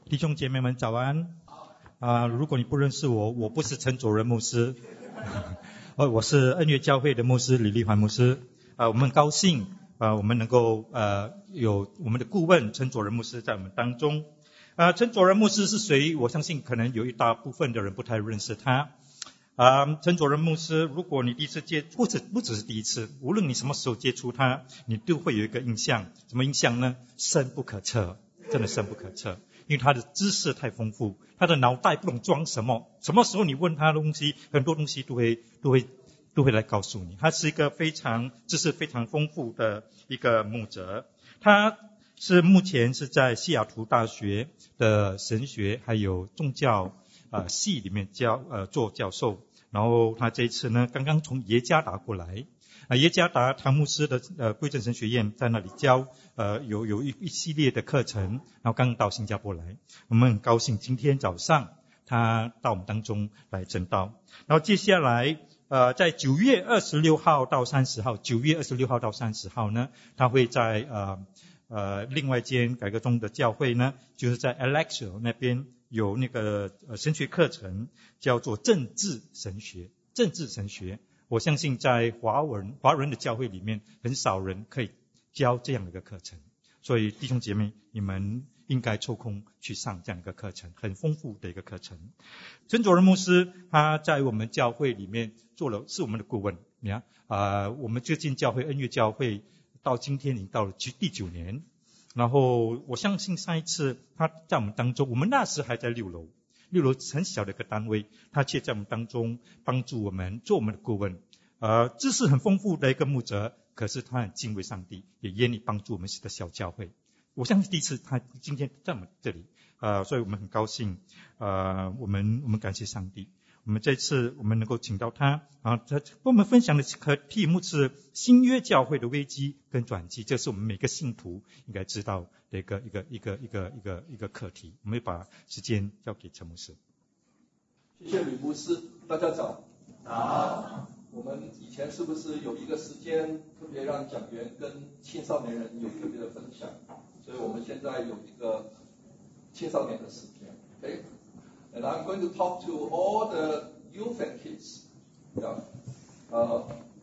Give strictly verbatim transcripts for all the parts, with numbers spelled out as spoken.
弟兄姐妹们早安啊、呃！如果你不认识我，我不是陈佐仁牧师，呃，我是恩约教会的牧师李立环牧师。啊、呃，我们很高兴啊、呃，我们能够呃有我们的顾问陈佐仁牧师在我们当中。啊、呃，陈佐仁牧师是谁？我相信可能有一大部分的人不太认识他。啊、呃，陈佐仁牧师，如果你第一次接，不止不只是第一次，无论你什么时候接触他，你都会有一个印象。什么印象呢？深不可测，真的深不可测。因为他的知识太丰富，他的脑袋不懂装什么，什么时候你问他的东西，很多东西都会都会都会来告诉你。他是一个非常知识非常丰富的一个牧者，他是目前是在西雅图大学的神学还有宗教呃系里面教呃做教授，然后他这一次呢刚刚从耶加达过来。啊，耶加达唐牧师的呃归正神学院在那里教呃有有一一系列的课程，然后刚到新加坡来，我们很高兴今天早上他到我们当中来证道。然后接下来呃在九月二十六号到三十号，九月二十六号到三十号呢，他会在呃呃另外一间改革宗的教会呢，就是在 Alexa 那边有那个呃神学课程，叫做政治神学，政治神学。我相信在华文华人的教会里面，很少人可以教这样的一个课程，所以弟兄姐妹，你们应该抽空去上这样一个课程，很丰富的一个课程。陈佐仁牧师他在我们教会里面做了，是我们的顾问。你看啊、呃，我们最近教会恩约教会到今天已经到了第九年，然后我相信上一次他在我们当中，我们那时还在六楼。六楼很小的一个单位，他却在我们当中帮助我们做我们的顾问，呃，知识很丰富的一个牧者，可是他很敬畏上帝，也愿意帮助我们的小教会。我相信第一次他今天在我们这里，呃，所以我们很高兴，呃，我们我们感谢上帝。我们这次我们能够请到他，啊，他跟我们分享的题目是新约教会的危机跟转机，这是我们每个信徒应该知道的一个一个一个一个一个一个课题。我们会把时间交给陈牧师。 谢谢吕牧师，大家早。早。我们以前是不是有一个时间特别让讲员跟青少年人有特别的分享？所以我们现在有一个青少年的时间 ，OK？ And I'm going to talk to all the youth and kids. Yeah. Uh,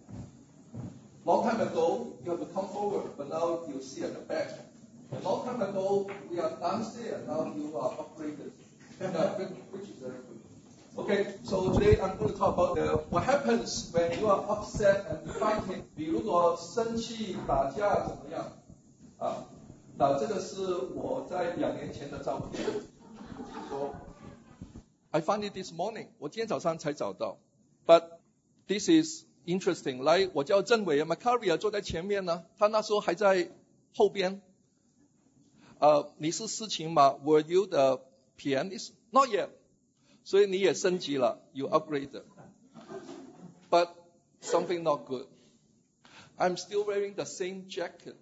long time ago, you have to come forward, but now you see at the back. A long time ago, we are downstairs, now you are upgraded. Yeah, which is very good. Okay, so today I'm going to talk about uh, what happens when you are upset and fighting. 比如说生气打架怎么样？啊，那这个是我在两年前的照片。说。I found it this morning. 我今天早上才找到。But this is interesting. 来，我叫郑伟 Macaria 坐在前面呢，他那时候还在后边。呃，你是司琴吗 ？Were you the pianist? Not yet. 所以你也升级了 ，you upgraded. But something not good. I'm still wearing the same jacket.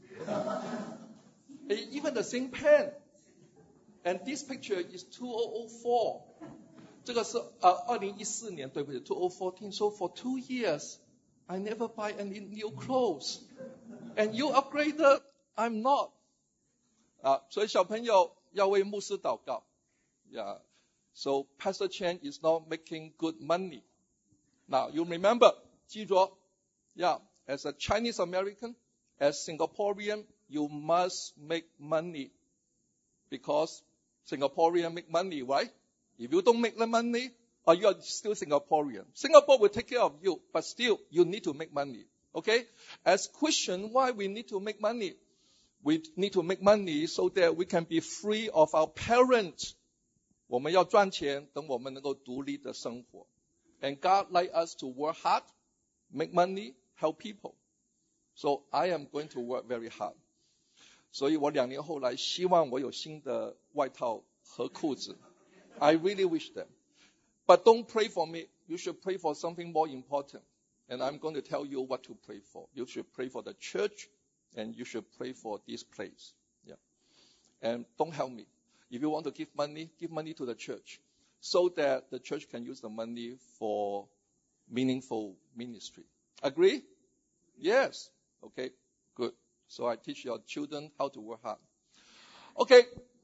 Even the same pen. And this picture is two thousand four. 这个是呃二零一四年，对不对 ？two thousand fourteen. So for two years, I never buy any new clothes. And you upgraded, I'm not. 啊，所以小朋友要为牧师祷告。Yeah. So Pastor Chen is not making good money. Now you remember, 记住 Yeah, as a Chinese American, as Singaporean, you must make money because Singaporean make money, right? If you don't make the money, or you are still Singaporean. Singapore will take care of you, but still, you need to make money. Okay? As Christian, why we need to make money? We need to make money so that we can be free of our parents. 我们要赚钱，等我们能够独立的生活。And God like us to work hard, make money, help people. So I am going to work very hard. 所以我两年后来希望我有新的外套和裤子。I really wish that. But don't pray for me. You should pray for something more important. And I'm going to tell you what to pray for. You should pray for the church, and you should pray for this place. Yeah. And don't help me. If you want to give money, give money to the church so that the church can use the money for meaningful ministry. Agree? Yes. Okay, good. So I teach your children how to work hard. Okay,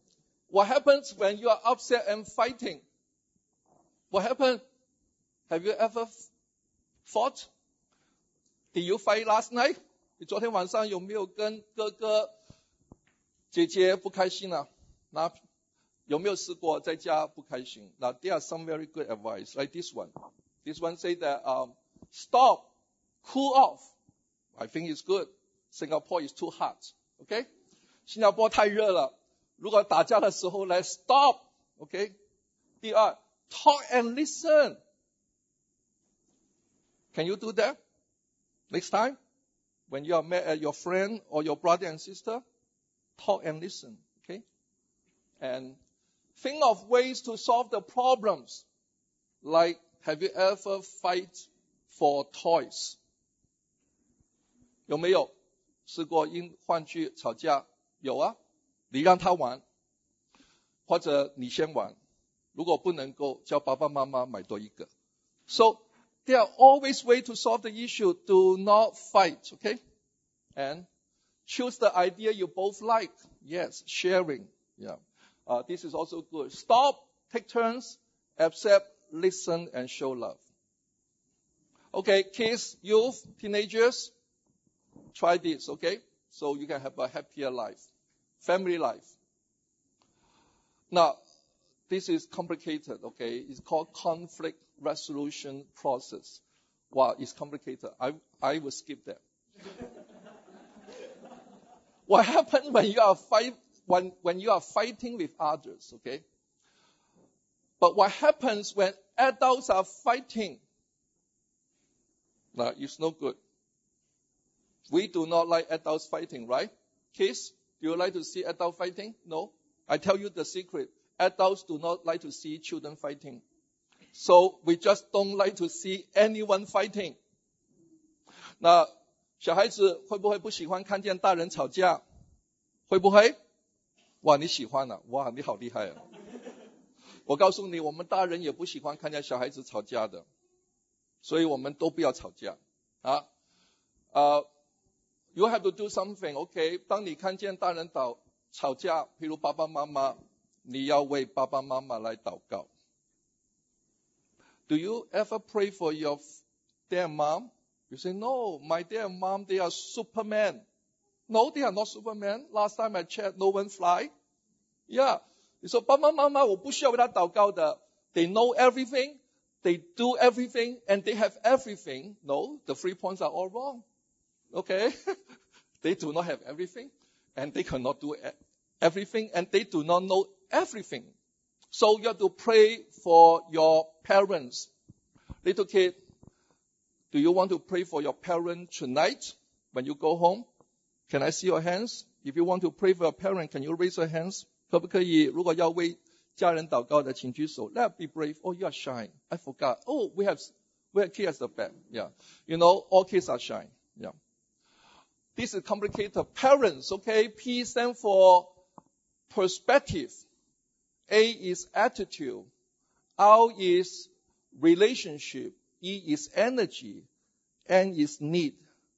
What happens when you are upset and fighting? What happened? Have you ever fought? Did you fight last night? 你昨天晚上有没有跟哥哥、姐姐不开心啊？那有没有试过在家不开心？ Now there are some very good advice, like this one. This one say that um, stop, cool off. I think it's good. Singapore is too hot. Okay? 新加坡太热了。如果打架的时候来 stop. Okay? 第二 talk and listen. Can you do that? Next time, when you are mad at your friend or your brother and sister, talk and listen. Okay? And think of ways to solve the problems. Like, have you ever fight for toys? 有没有试过因玩具吵架？有啊，你让他玩，或者你先玩。如果不能够，叫爸爸妈妈买多一个。So there are always ways to solve the issue. Do not fight, okay? And choose the idea you both like. Yes, sharing. Yeah, uh, this is also good. Stop, take turns, accept, listen, and show love. Okay, kids, youth, teenagers, try this, okay? So you can have a happier life, family life. Now, this is complicated, okay? It's called conflict resolution process. Wow, it's complicated. I, I will skip that. What happens when you are fight, when, when you are fighting with others, okay? But what happens when adults are fighting? Now, it's no good. We do not like adults fighting, right? Kids, do you like to see adult fighting? No? I tell you the secret. Adults do not like to see children fighting. So we just don't like to see anyone fighting. 那小孩子会不会不喜欢看见大人吵架？会不会？哇，你喜欢啊？哇，你好厉害啊！我告诉你，我们大人也不喜欢看见小孩子吵架的，所以我们都不要吵架啊。呃、uh, ，You have to do something, okay？ 当你看见大人吵吵架，譬如爸爸妈妈，你要为爸爸妈妈来祷告。Do you ever pray for your dad and mom? You say, no, my dad and mom, they are Superman. No, they are not Superman. Last time I checked, no one fly. Yeah. 你说爸爸妈妈，我不需要为他祷告的。They know everything, they do everything, and they have everything. No, the three points are all wrong. Okay? They do not have everything, and they cannot do everything, and they do not know everything. So you have to pray for your parents. Little kid, do you want to pray for your parents tonight when you go home? Can I see your hands? If you want to pray for your parent, can you raise your hands? 可不可以？如果要为家人祷告的，请举手。Let's be brave. Oh, you are shy. I forgot. Oh, we have we have kids at the back. Yeah, you know, all kids are shy. Yeah. This is complicated. Parents, okay? P stands for perspective. A is attitude. R is relationship. E is energy. N is need.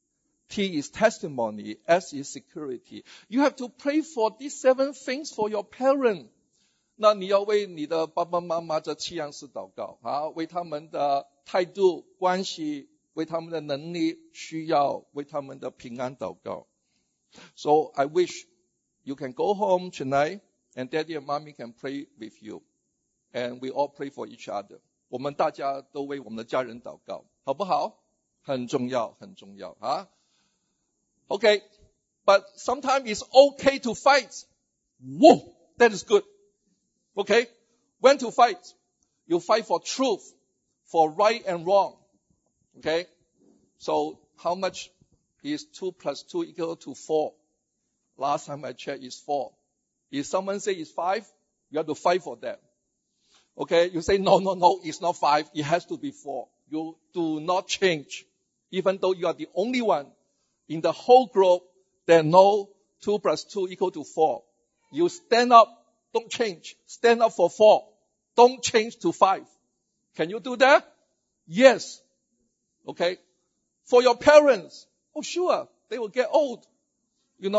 T is testimony. S is security. You have to pray for these seven things for your parent. 那你要为你的爸爸妈妈这七样事祷告啊，为他们的态度、关系，为他们的能力、需要，为他们的平安祷告。So I wish you can go home tonight and Daddy and Mommy can pray with you, and we all pray for each other. 我们大家都为我们的家人祷告，好不好？很重要，很重要啊。Okay, but sometimes it's okay to fight. Whoa, that is good. Okay, when to fight? You fight for truth, for right and wrong. Okay, so how much is two plus two equal to four? Last time I checked, it's four. If someone say it's five, you have to fight for that. Okay, you say no, no, no, it's not five. It has to be four. You do not change, even though you are the only one in the whole group that know two plus two equal to four. You stand up, don't change. Stand up for four. Don't change to five. Can you do that? Yes. Okay. For your parents, oh sure, they will get old. You know,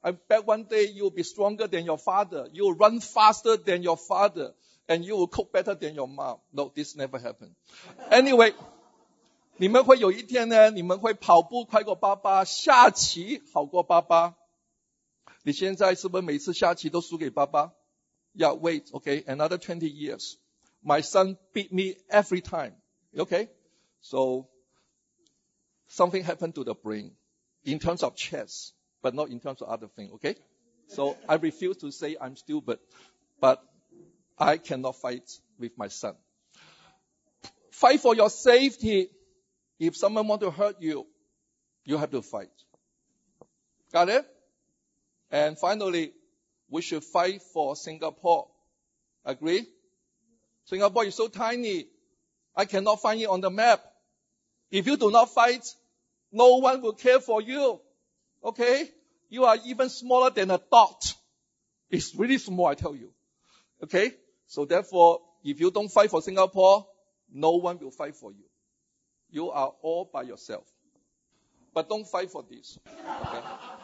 I bet one day you'll be stronger than your father. You'll run faster than your father. And you will cook better than your mom. No, this never happened. Anyway, 你们会有一天呢，你们会跑步快过爸爸，下棋好过爸爸。你现在是不是每次下棋都输给爸爸？ Yeah, wait, okay, another twenty years. My son beat me every time. Okay? So, something happened to the brain in terms of chess, but not in terms of other things, okay? So, I refuse to say I'm stupid, but I cannot fight with my son. Fight for your safety. If someone wants to hurt you, you have to fight. Got it? And finally, we should fight for Singapore. Agree? Singapore is so tiny. I cannot find it on the map. If you do not fight, no one will care for you. Okay? You are even smaller than a dot. It's really small, I tell you. Okay? So therefore, if you don't fight for Singapore, no one will fight for you. You are all by yourself. But don't fight for this. Okay?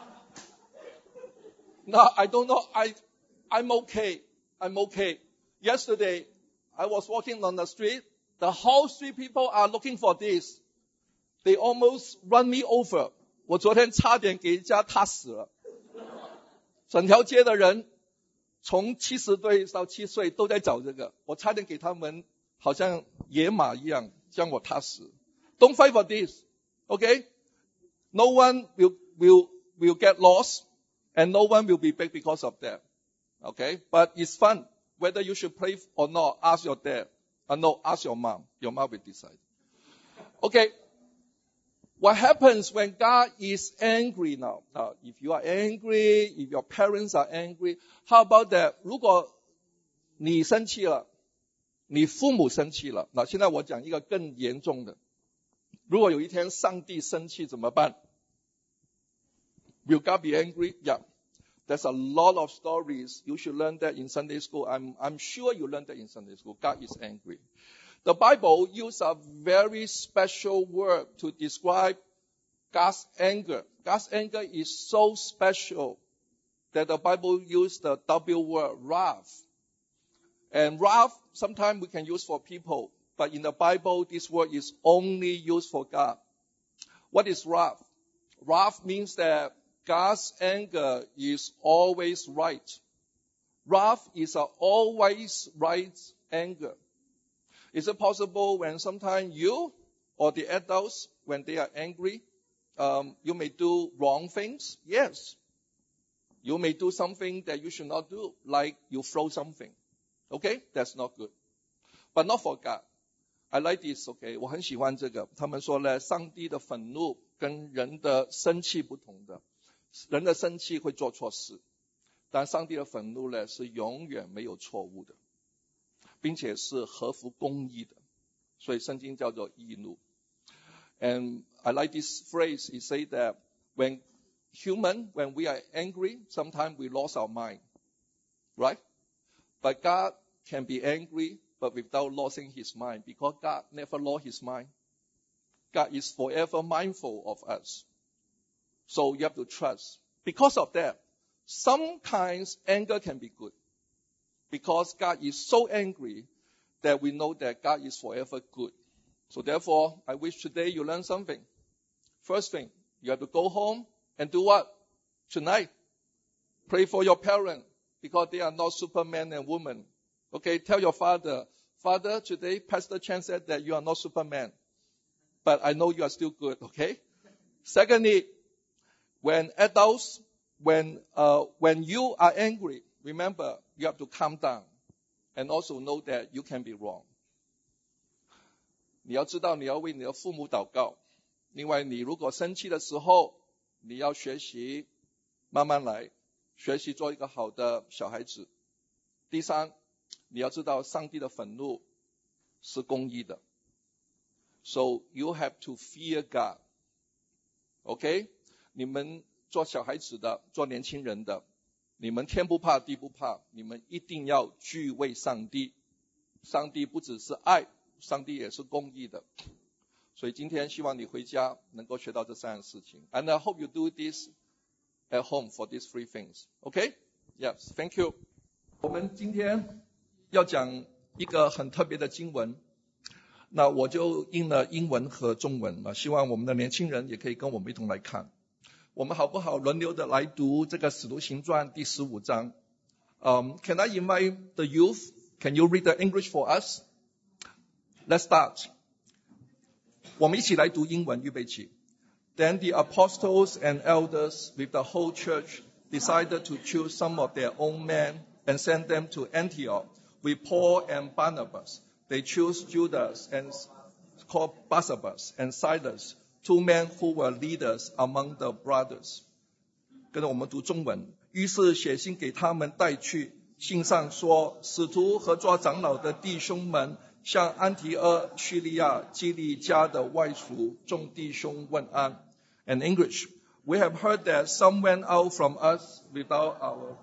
Now, I don't know. I, I'm okay. I'm okay. Yesterday, I was walking on the street. The whole street people are looking for this. They almost run me over. 我昨天差点给人家踏死了。整条街的人，从七十岁到七岁都在找这个。我差点给他们好像野马一样将我踏死。Don't fight for this. Okay? No one will, will, will get lost. And no one will be big because of that. Okay? But it's fun. Whether you should play or not, ask your dad. Uh, no, ask your mom. Your mom will decide. Okay. What happens when God is angry now? Now, if you are angry, if your parents are angry, how about that? 如果你生气了，你父母生气了，那现在我讲一个更严重的。如果有一天上帝生气怎么办？ Will God be angry? Yeah. There's a lot of stories. You should learn that in Sunday school. I'm, I'm sure you learned that in Sunday school. God is angry. The Bible uses a very special word to describe God's anger. God's anger is so special that the Bible used the W word, wrath. And wrath, sometimes we can use for people. But in the Bible, this word is only used for God. What is wrath? Wrath means that God's anger is always right. Wrath is an always right anger. Is it possible when sometimes you or the adults, when they are angry, um, you may do wrong things? Yes. You may do something that you should not do, like you throw something. Okay? That's not good. But not for God. I like this, okay? 我很喜欢这个。他们说呢，上帝的愤怒跟人的生气不同的。人的生气会做错事，但上帝的愤怒呢，是永远没有错误的，并且是合乎公义的。所以圣经叫做义怒。And I like this phrase. It says that when human, when we are angry, sometimes we lost our mind. Right? But God can be angry, but without losing his mind, because God never lost his mind. God is forever mindful of us. So you have to trust. Because of that, sometimes anger can be good. Because God is so angry that we know that God is forever good. So therefore, I wish today you learn something. First thing, you have to go home and do what? Tonight, pray for your parents because they are not superman and woman. Okay, tell your father, Father, today Pastor Chan said that you are not Superman. But I know you are still good, okay? Secondly, when adults, when, uh, when you are angry, remember, you have to calm down and also know that you can be wrong. 你要知道你要为你的父母祷告。另外，你如果生气的时候，你要学习慢慢来，学习做一个好的小孩子。第三，你要知道上帝的愤怒是公义的。So you have to fear God. Okay? 你们做小孩子的，做年轻人的，你们天不怕地不怕，你们一定要惧畏上帝。上帝不只是爱，上帝也是公义的。所以今天希望你回家能够学到这三样事情。And I hope you do this at home for these three things. Okay? Yes, thank you. 我们今天要讲一个很特别的经文，那我就印了英文和中文啊，希望我们的年轻人也可以跟我们一同来看。我们好不好轮流的来读这个使徒行传第十五章。Um, can I invite the youth? Can you read the English for us? Let's start. 我们一起来读英文，预备起。Then the apostles and elders with the whole church decided to choose some of their own men and send them to Antioch with Paul and Barnabas. They chose Judas and called Barsabbas and Silas, two men who were leaders among the brothers. 跟着我们读中文。于是写信给他们带去，信上说，使徒和做长老的弟兄们向安提阿、叙利亚、基利家的外族众弟兄问安。And English, we have heard that some went out from us without our...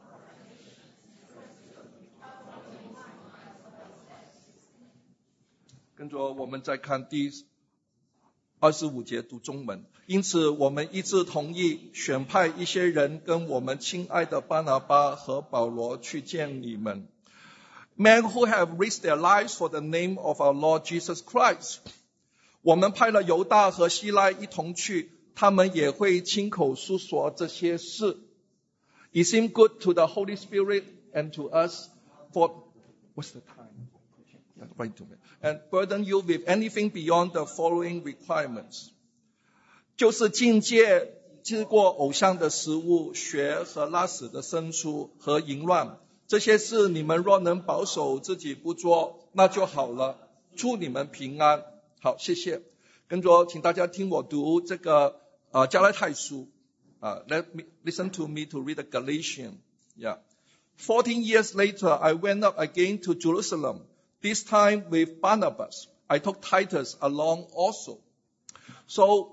跟着我们再看第二十五节读中文。因此我们一致同意选派一些人跟我们亲爱的巴拿巴和保罗去见你们。Men who have risked their lives for the name of our Lord Jesus Christ. 我们派了犹大和希拉一同去，他们也会亲口述说这些事。It seemed good to the Holy Spirit and to us for... What's the time? Yeah, right to me. And burden you with anything beyond the following requirements. 就是禁戒吃过偶像的食物、血和拉屎的牲畜和淫乱，这些事你们若能保守自己不做，那就好了。祝你们平安。好，谢谢。跟着请大家听我读这个呃加拉太书啊、uh, Let me listen to me to read the Galatians. Yeah. Fourteen years later, I went up again to Jerusalem. This time with Barnabas. I took Titus along also. So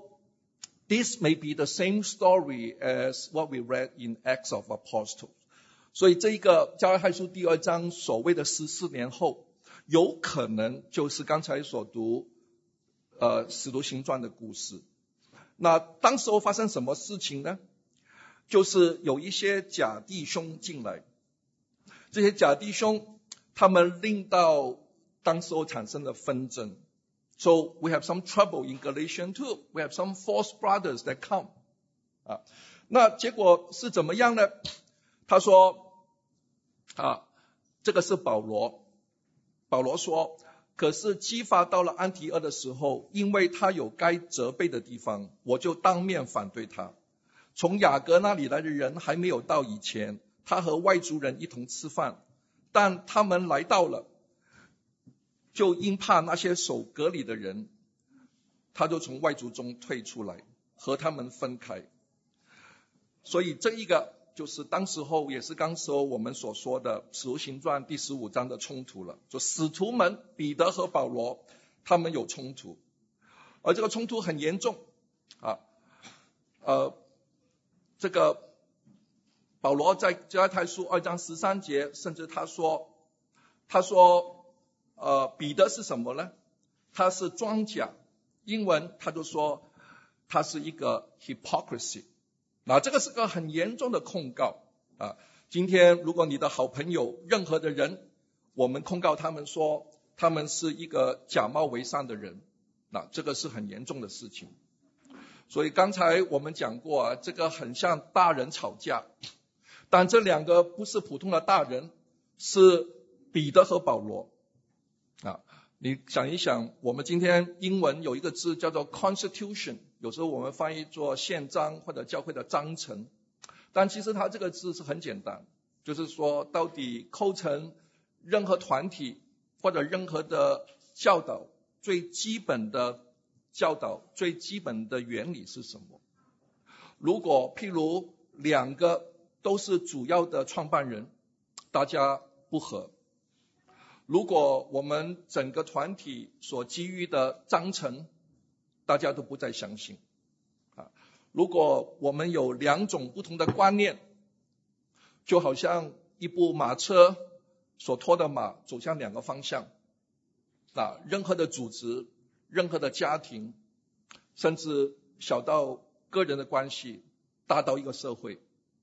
this may be the same story as what we read in Acts of Apostles. 所以这一个加拉太书第二章所谓的十四年后，有可能就是刚才所读呃使徒行传的故事。那当时候发生什么事情呢？就是有一些假弟兄进来，这些假弟兄他们令到当时候产生了纷争。So we have some trouble in Galatians too. We have some false brothers that come. 啊，那结果是怎么样呢？他说，啊，这个是保罗。保罗说，可是激发到了安提阿的时候，因为他有该责备的地方，我就当面反对他。从雅各那里来的人还没有到以前，他和外族人一同吃饭，但他们来到了。就因怕那些守隔离的人，他就从外族中退出来，和他们分开。所以这一个就是当时候也是刚时候我们所说的使徒行传第十五章的冲突了。就使徒们彼得和保罗他们有冲突，而这个冲突很严重啊。呃，这个保罗在加拉太书二章十三节，甚至他说，他说。呃，彼得是什么呢？他是装假，英文他就说他是一个 hypocrisy。那这个是个很严重的控告啊。今天如果你的好朋友任何的人，我们控告他们说他们是一个假冒伪善的人，那这个是很严重的事情。所以刚才我们讲过啊，这个很像大人吵架，但这两个不是普通的大人，是彼得和保罗。啊，你想一想，我们今天英文有一个字叫做 constitution， 有时候我们翻译作宪章或者教会的章程，但其实它这个字是很简单，就是说到底构成任何团体或者任何的教导最基本的教导最基本的原理是什么。如果譬如两个都是主要的创办人，大家不合，如果我们整个团体所基于的章程大家都不再相信啊，如果我们有两种不同的观念，就好像一部马车所拖的马走向两个方向啊，任何的组织任何的家庭甚至小到个人的关系大到一个社会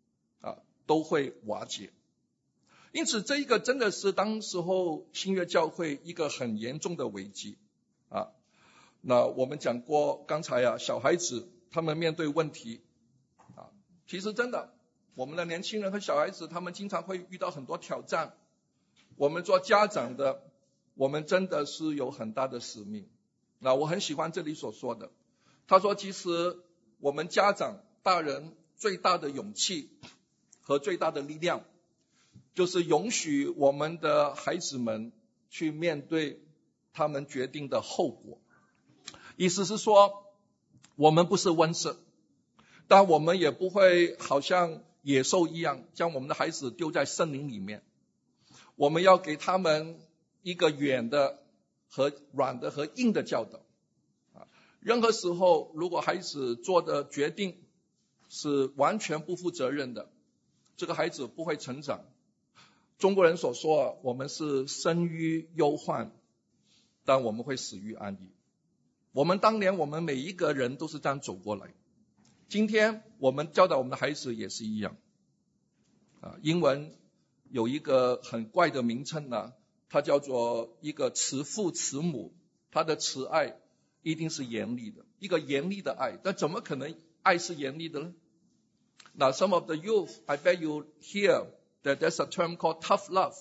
都会瓦解。因此这一个真的是当时候新约教会一个很严重的危机啊。那我们讲过刚才啊，小孩子他们面对问题啊，其实真的我们的年轻人和小孩子他们经常会遇到很多挑战。我们做家长的，我们真的是有很大的使命。那我很喜欢这里所说的，他说其实我们家长大人最大的勇气和最大的力量，就是允许我们的孩子们去面对他们决定的后果。意思是说，我们不是温室，但我们也不会好像野兽一样将我们的孩子丢在森林里面。我们要给他们一个软的和软的和硬的教导。任何时候，如果孩子做的决定是完全不负责任的，这个孩子不会成长。中国人所说，我们是生于忧患，但我们会死于安逸。我们当年我们每一个人都是这样走过来。今天我们教导我们的孩子也是一样。啊，英文有一个很怪的名称呢，它叫做一个慈父慈母，他的慈爱一定是严厉的，一个严厉的爱。但怎么可能爱是严厉的呢？那 some of the youth, I bet you hear that there's a term called tough love.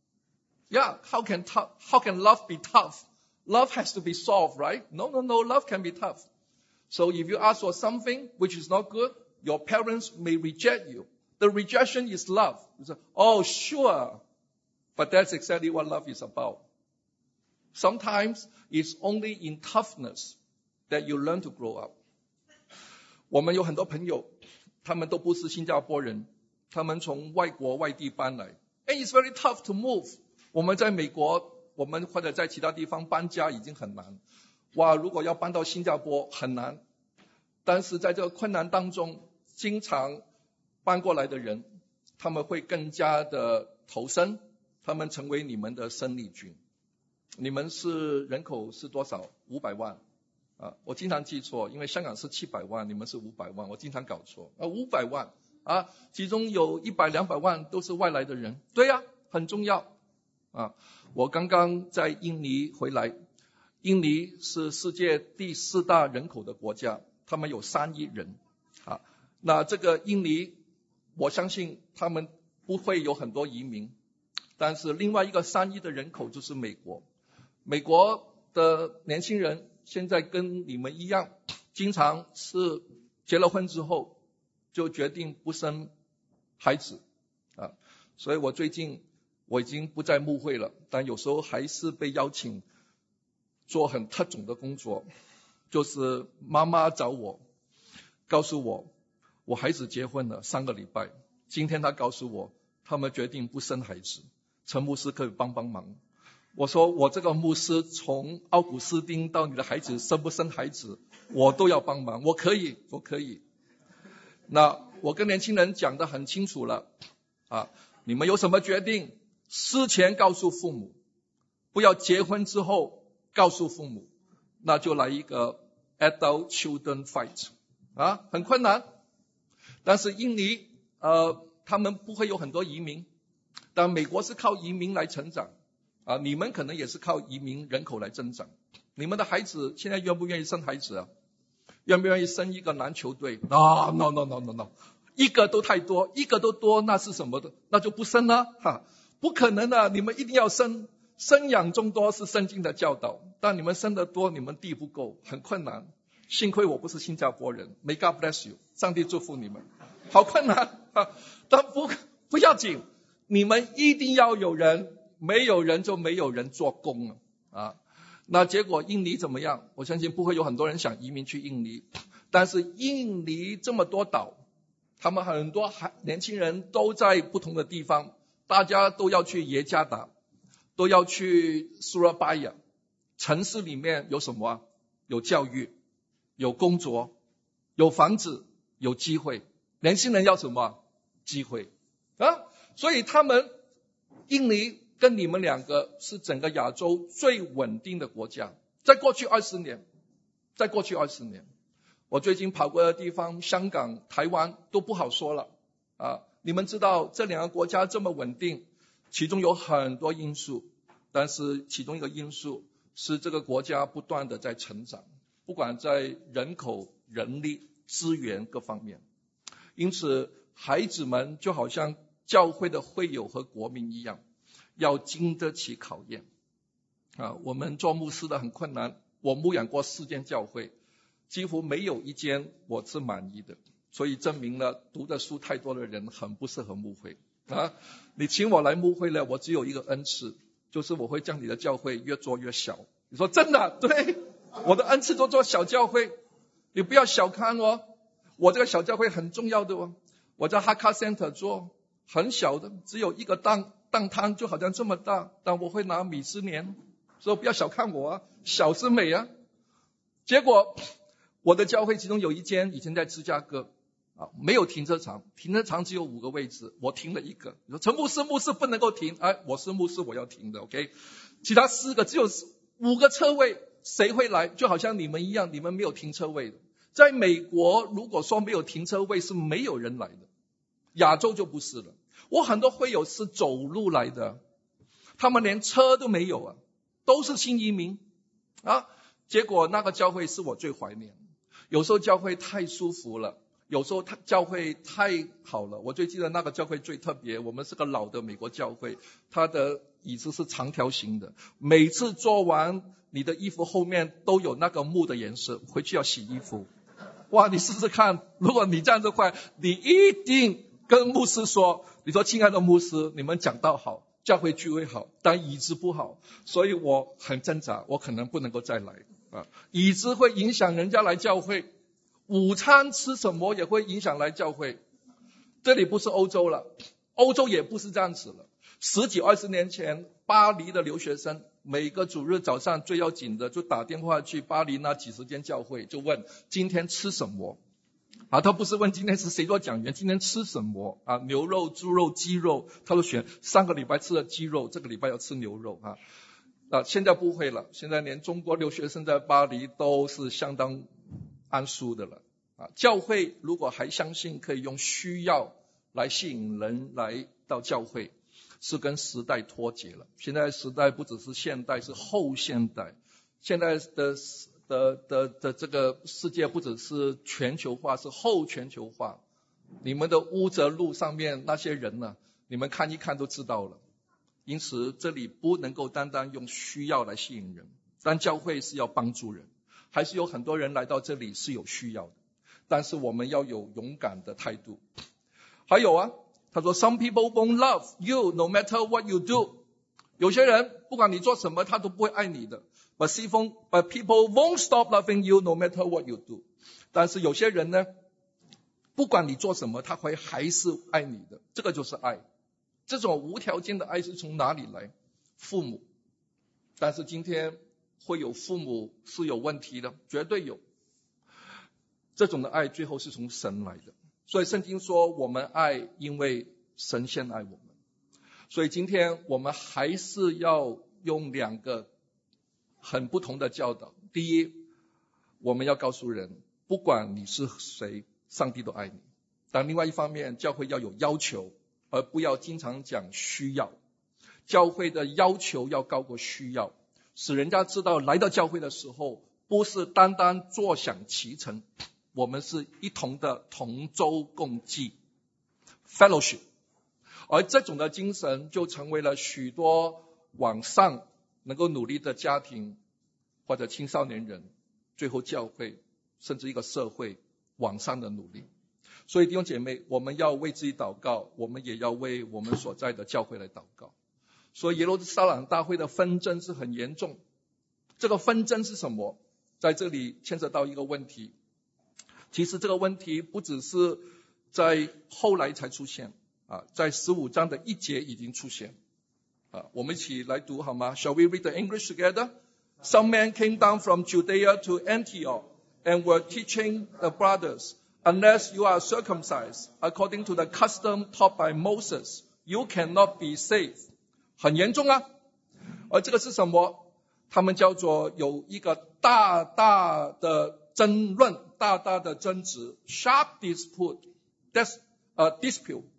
Yeah, how can tough, how can love be tough? Love has to be soft, right? No, no, no, love can be tough. So if you ask for something which is not good, your parents may reject you. The rejection is love. You say, oh, sure. But that's exactly what love is about. Sometimes it's only in toughness that you learn to grow up. 我们有很多朋友，他们都不是新加坡人，他们从外国外地搬来。And it's very tough to move. 我们在美国，我们或者在其他地方搬家已经很难。哇，如果要搬到新加坡很难。但是在这个困难当中，经常搬过来的人，他们会更加的投身，他们成为你们的生力军。你们是人口是多少？五百万啊！我经常记错，因为香港是七百万，你们是五百万，我经常搞错啊。五百万啊，其中有一百两百万都是外来的人。对呀、啊，很重要啊！我刚刚在印尼回来，印尼是世界第四大人口的国家，他们有三亿人啊。那这个印尼，我相信他们不会有很多移民，但是另外一个三亿的人口就是美国。美国的年轻人现在跟你们一样，经常是结了婚之后就决定不生孩子啊。所以我最近我已经不再牧会了，但有时候还是被邀请做很特种的工作，就是妈妈找我告诉我，我孩子结婚了三个礼拜，今天他告诉我他们决定不生孩子，陈牧师可以帮帮忙。我说我这个牧师从奥古斯丁到你的孩子生不生孩子我都要帮忙，我可以我可以。那我跟年轻人讲得很清楚了啊，你们有什么决定事前告诉父母，不要结婚之后告诉父母，那就来一个 adult children fight 啊，很困难。但是印尼呃他们不会有很多移民，但美国是靠移民来成长啊，你们可能也是靠移民人口来增长。你们的孩子现在愿不愿意生孩子啊？愿不愿意生一个篮球队？ no no no no no no， 一个都太多，一个都多那是什么的？那就不生了哈，不可能的，你们一定要生。生养众多是圣经的教导，但你们生得多，你们地不够，很困难。幸亏我不是新加坡人 ，May God bless you， 上帝祝福你们。好困难啊，但不不要紧，你们一定要有人，没有人就没有人做工了啊。那结果印尼怎么样？我相信不会有很多人想移民去印尼，但是印尼这么多岛，他们很多年轻人都在不同的地方，大家都要去耶加达。都要去苏拉巴雅，城市里面有什么啊？有教育，有工作，有房子，有机会。年轻人要什么？机会啊！所以他们印尼跟你们两个是整个亚洲最稳定的国家。在过去二十年，在过去二十年，我最近跑过的地方，香港、台湾都不好说了啊。 你们知道这两个国家这么稳定，其中有很多因素，但是其中一个因素是这个国家不断的在成长，不管在人口、人力、资源各方面。因此孩子们就好像教会的会友和国民一样，要经得起考验啊！我们做牧师的很困难，我牧养过四间教会，几乎没有一间我是满意的，所以证明了读的书太多的人很不适合牧会啊！你请我来牧会呢，我只有一个恩赐，就是我会将你的教会越做越小。你说真的？对，我的恩赐都做小教会，你不要小看哦，我这个小教会很重要的哦。我在 Hakka Center 做很小的，只有一个档档摊，就好像这么大，但我会拿米芝莲，所以不要小看我啊，小是美啊。结果我的教会其中有一间以前在芝加哥啊，没有停车场，停车场只有五个位置，我停了一个。你说陈牧师，牧师不能够停，哎，我是牧师，我要停的 ，OK。其他四个只有五个车位，谁会来？就好像你们一样，你们没有停车位的。在美国，如果说没有停车位，是没有人来的。亚洲就不是了。我很多会友是走路来的，他们连车都没有啊，都是新移民啊。结果那个教会是我最怀念。有时候教会太舒服了，有时候教会太好了。我最记得那个教会最特别，我们是个老的美国教会，它的椅子是长条形的，每次做完你的衣服后面都有那个木的颜色，回去要洗衣服。哇，你试试看，如果你这样子快，你一定跟牧师说，你说亲爱的牧师，你们讲道好，教会聚会好，但椅子不好，所以我很挣扎，我可能不能够再来啊。椅子会影响人家来教会，午餐吃什么也会影响来教会。这里不是欧洲了，欧洲也不是这样子了。十几二十年前，巴黎的留学生每个主日早上最要紧的就打电话去巴黎那几十间教会，就问今天吃什么啊？他不是问今天是谁做讲员，今天吃什么啊？牛肉、猪肉、鸡肉，他就选上个礼拜吃的鸡肉，这个礼拜要吃牛肉啊。啊，现在不会了，现在连中国留学生在巴黎都是相当安舒的了啊。教会如果还相信可以用需要来吸引人来到教会，是跟时代脱节了。现在时代不只是现代，是后现代。现在的的的的这个世界不只是全球化，是后全球化。你们的乌泽路上面那些人呢，你们看一看都知道了。因此这里不能够单单用需要来吸引人，但教会是要帮助人，还是有很多人来到这里是有需要的，但是我们要有勇敢的态度。还有啊，他说 Some people won't love you no matter what you do。 有些人不管你做什么他都不会爱你的。 But people won't stop loving you no matter what you do。 但是有些人呢，不管你做什么他会还是爱你的，这个就是爱。这种无条件的爱是从哪里来？父母。但是今天会有父母是有问题的，绝对有。这种的爱最后是从神来的。所以圣经说我们爱，因为神先爱我们。所以今天我们还是要用两个很不同的教导。第一，我们要告诉人，不管你是谁，上帝都爱你。但另外一方面，教会要有要求，而不要经常讲需要。教会的要求要高过需要，使人家知道来到教会的时候，不是单单坐享其成，我们是一同的同舟共济 fellowship。 而这种的精神就成为了许多往上能够努力的家庭或者青少年人，最后教会甚至一个社会往上的努力。所以弟兄姐妹，我们要为自己祷告，我们也要为我们所在的教会来祷告。所以耶路撒冷大会的纷争是很严重。这个纷争是什么？在这里牵扯到一个问题。其实这个问题不只是在后来才出现啊，在十五章的一节已经出现啊。我们一起来读好吗？ Shall we read the English together? Some men came down from Judea to Antioch and were teaching the brothers, unless you are circumcised according to the custom taught by Moses, you cannot be saved. 很严重啊。而这个是什么？他们叫做有一个大大的争论，大大的争执 sharp dispute, that's a dispute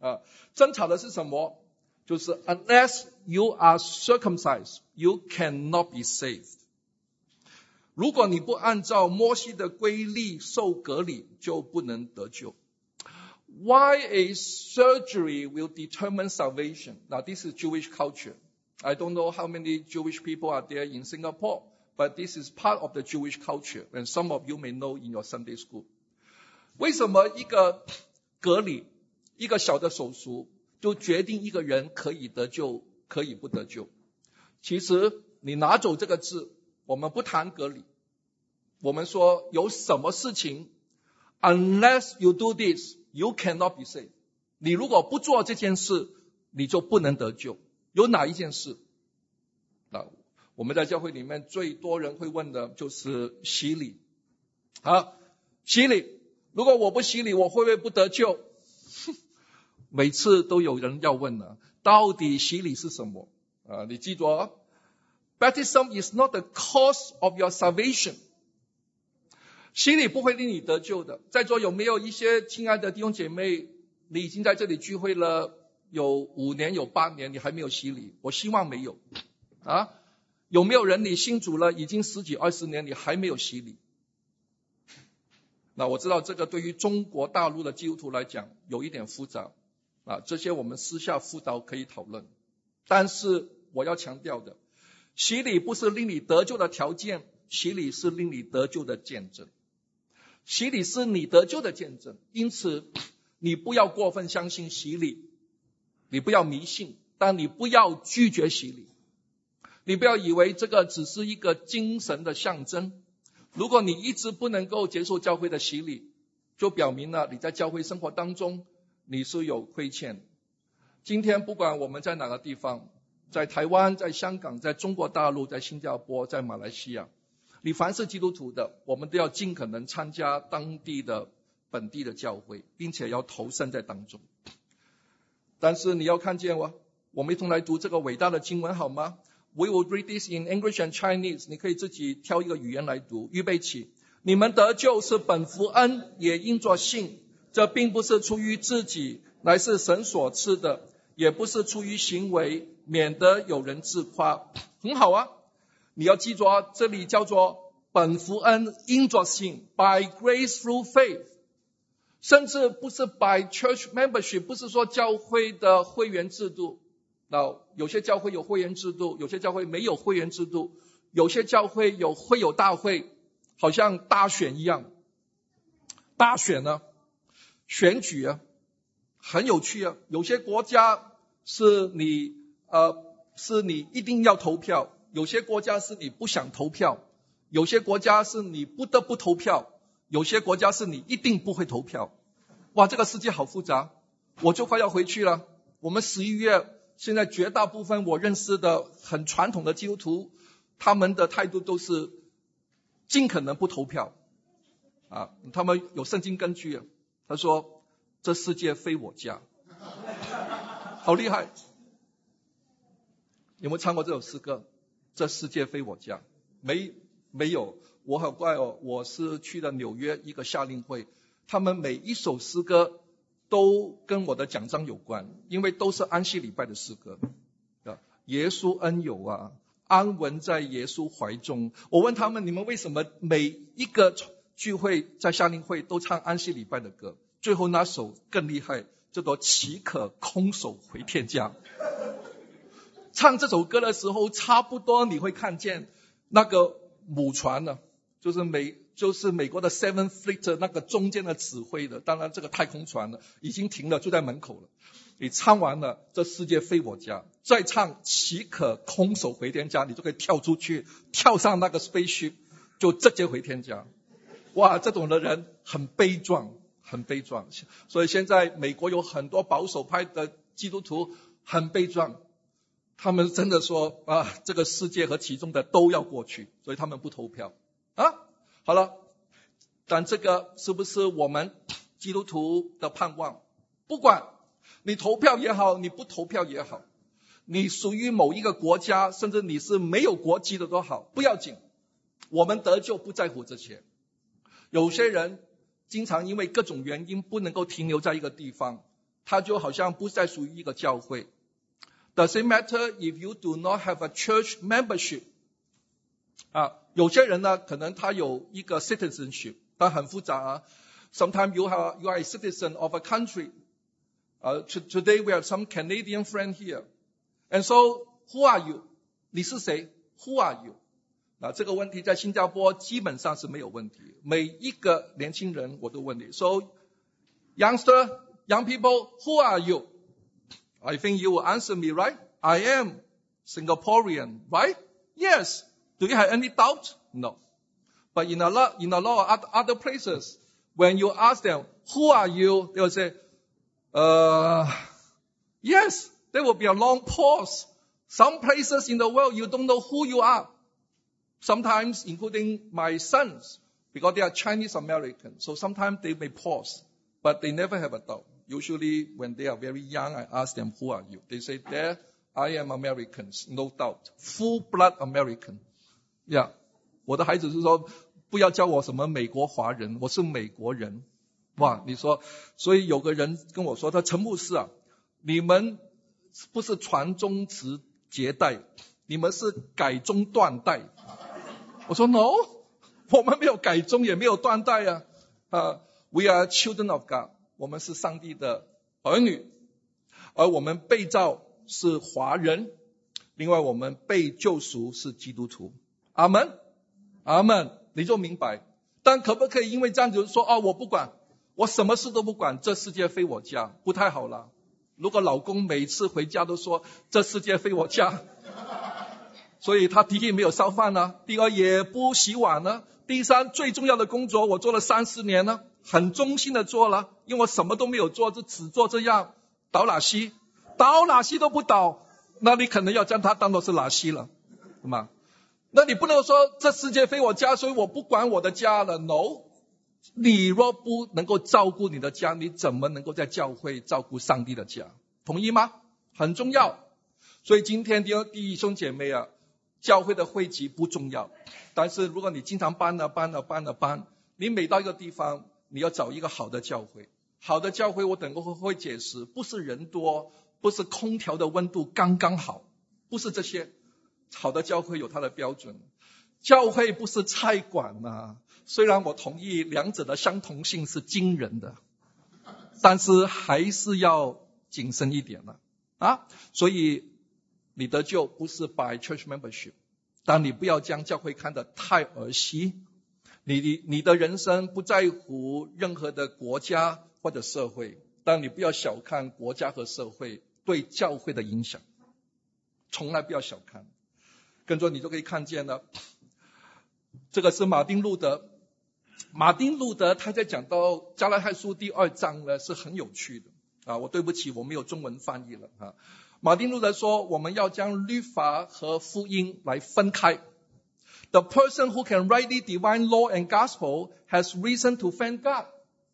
啊，争吵的是什么？就是 unless you are circumcised, you cannot be saved。如果你不按照摩西的规例受割礼，就不能得救。Why a surgery will determine salvation? Now, this is Jewish culture. I don't know how many Jewish people are there in Singapore, but this is part of the Jewish culture, and some of you may know in your Sunday school. 为什么一个割礼，一个小的手术，就决定一个人可以得救，可以不得救？其实你拿走这个字，我们不谈割礼，我们说有什么事情 unless you do this, you cannot be saved。 你如果不做这件事，你就不能得救。有哪一件事？那我们在教会里面最多人会问的就是洗礼。好，洗礼，如果我不洗礼，我会不会不得救？每次都有人要问了，到底洗礼是什么？啊，你记住哦， Baptism is not the cause of your salvation。 洗礼不会令你得救的。在座有没有一些亲爱的弟兄姐妹，你已经在这里聚会了有五年有八年，你还没有洗礼？我希望没有啊。有没有人你信主了已经十几二十年，你还没有洗礼？那我知道这个对于中国大陆的基督徒来讲有一点复杂啊，这些我们私下辅导可以讨论。但是我要强调的，洗礼不是令你得救的条件，洗礼是令你得救的见证。洗礼是你得救的见证，因此你不要过分相信洗礼，你不要迷信，但你不要拒绝洗礼。你不要以为这个只是一个精神的象征。如果你一直不能够接受教会的洗礼，就表明了你在教会生活当中你是有亏欠。今天不管我们在哪个地方，在台湾，在香港，在中国大陆，在新加坡，在马来西亚，你凡是基督徒的，我们都要尽可能参加当地的本地的教会，并且要投身在当中。但是你要看见我，我们一同来读这个伟大的经文好吗？ We will read this in English and Chinese。 你可以自己挑一个语言来读。预备起。你们得救是本乎恩，也因着信。这并不是出于自己，乃是神所赐的，也不是出于行为，免得有人自夸。很好啊，你要记住啊，这里叫做本乎恩，因着信 by grace through faith。 甚至不是 by church membership， 不是说教会的会员制度。那有些教会有会员制度，有些教会没有会员制度，有些教会有会友大会，好像大选一样。大选呢，选举啊，很有趣啊。有些国家是你呃是你一定要投票，有些国家是你不想投票，有些国家是你不得不投票，有些国家是你一定不会投票。哇，这个世界好复杂。我就快要回去了，我们十一月现在绝大部分我认识的很传统的基督徒，他们的态度都是尽可能不投票啊，他们有圣经根据啊。他说这世界非我家。好厉害。有没有唱过这首诗歌？这世界非我家？没没有。我很怪哦，我是去了纽约一个夏令会，他们每一首诗歌都跟我的奖章有关，因为都是安息礼拜的诗歌。耶稣恩友啊，安稳在耶稣怀中。我问他们，你们为什么每一个聚会在夏令会都唱安息礼拜的歌？最后那首更厉害，叫做岂可空手回天家。唱这首歌的时候，差不多你会看见那个母船呢，就是美就是美国的 Seven Fleet 那个中间的指挥的，当然这个太空船呢已经停了，就在门口了。你唱完了这世界非我家，再唱岂可空手回天家，你就可以跳出去，跳上那个 spaceship， 就直接回天家。哇，这种的人很悲壮，很悲壮。所以现在美国有很多保守派的基督徒很悲壮，他们真的说啊，这个世界和其中的都要过去，所以他们不投票啊。好了，但这个是不是我们基督徒的盼望？不管你投票也好，你不投票也好，你属于某一个国家，甚至你是没有国籍的都好，不要紧，我们得救不在乎这些。有些人经常因为各种原因不能够停留在一个地方， 它就好像不再属于一个教会。Does it matter if you do not have a church membership？ 啊，有些人呢，可能他有一个 citizenship， 但很复杂啊。Sometimes you are you are a citizen of a country. Uh, today we have some Canadian friend here, and so who are you？ 你是谁 ？Who are you？ 那这个问题在新加坡基本上是没有问题，每一个年轻人我都问你。So youngster, young people, who are you? I think you will answer me, right? I am Singaporean, right? Yes. Do you have any doubt? No. But in a lot, in a lot of other places, when you ask them, who are you? They will say, uh, yes. There will be a long pause. Some places in the world, you don't know who you are. Sometimes, including my sons, because they are Chinese Americans. So sometimes they may pause, but they never have a doubt. Usually, when they are very young, I ask them, who are you? They say, there, I am Americans, no doubt. Full-blood American. Yeah. 我的孩子是说，不要叫我什么美国华人，我是美国人。哇，你说，所以有个人跟我说，他陈牧师啊，你们不是传宗接接代，你们是改宗断代。我说 no， 我们没有改宗，也没有断代啊。uh, We are children of God， 我们是上帝的儿女，而我们被造是华人，另外我们被救赎是基督徒。阿们，阿们，你就明白。但可不可以因为这样子说，哦，我不管，我什么事都不管，这世界非我家，不太好了。如果老公每次回家都说这世界非我家，所以他第一没有烧饭呢，第二也不洗碗呢，第三最重要的工作我做了三十年呢，很忠心的做了，因为我什么都没有做，就只做这样，倒垃圾，倒垃圾都不倒，那你可能要将它当作是垃圾了，对吗？那你不能说这世界非我家，所以我不管我的家了。No， 你若不能够照顾你的家，你怎么能够在教会照顾上帝的家？同意吗？很重要。所以今天弟兄姐妹啊，教会的会籍不重要，但是如果你经常搬啊搬啊搬啊搬，你每到一个地方，你要找一个好的教会。好的教会我等会会解释，不是人多，不是空调的温度刚刚好，不是这些。好的教会有它的标准，教会不是菜馆啊。虽然我同意两者的相同性是惊人的，但是还是要谨慎一点了啊。所以你得救不是 by church membership， 但你不要将教会看得太儿戏。你的你的人生不在乎任何的国家或者社会，但你不要小看国家和社会对教会的影响，从来不要小看。跟着你就可以看见了，这个是马丁路德。马丁路德他在讲到加拉太书第二章呢，是很有趣的啊。我对不起，我没有中文翻译了啊。马丁路德说，我们要将律法和福音来分开。The person who can rightly divine law and gospel has reason to thank God.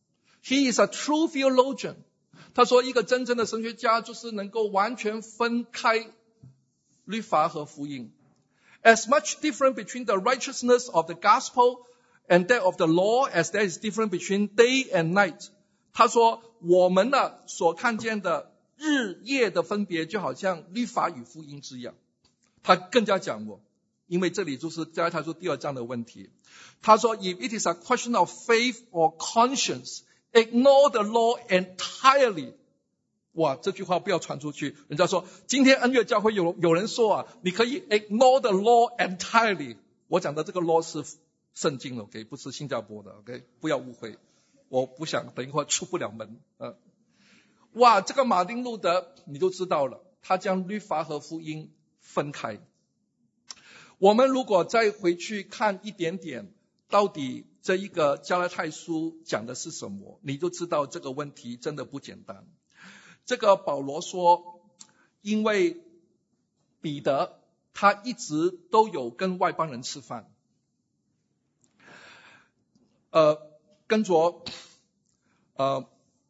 He is a true theologian. 他说，一个真正的神学家就是能够完全分开律法和福音。As much different between the righteousness of the gospel and that of the law as there is different between day and night. 他说，我们呢所看见的日夜的分别，就好像律法与福音之一样。他更加讲我，因为这里就是加拉太书第二章的问题。他说 ，If it is a question of faith or conscience, ignore the law entirely. 哇，这句话不要传出去。人家说，今天恩乐教会有有人说啊，你可以 ignore the law entirely。我讲的这个 law 是圣经 ，OK， 不是新加坡的 ，OK， 不要误会。我不想等一会儿出不了门。呃，哇，这个马丁路德你就知道了，他将律法和福音分开。我们如果再回去看一点点，到底这一个加拉太书讲的是什么，你就知道这个问题真的不简单。这个保罗说，因为彼得他一直都有跟外邦人吃饭，呃，跟着，呃，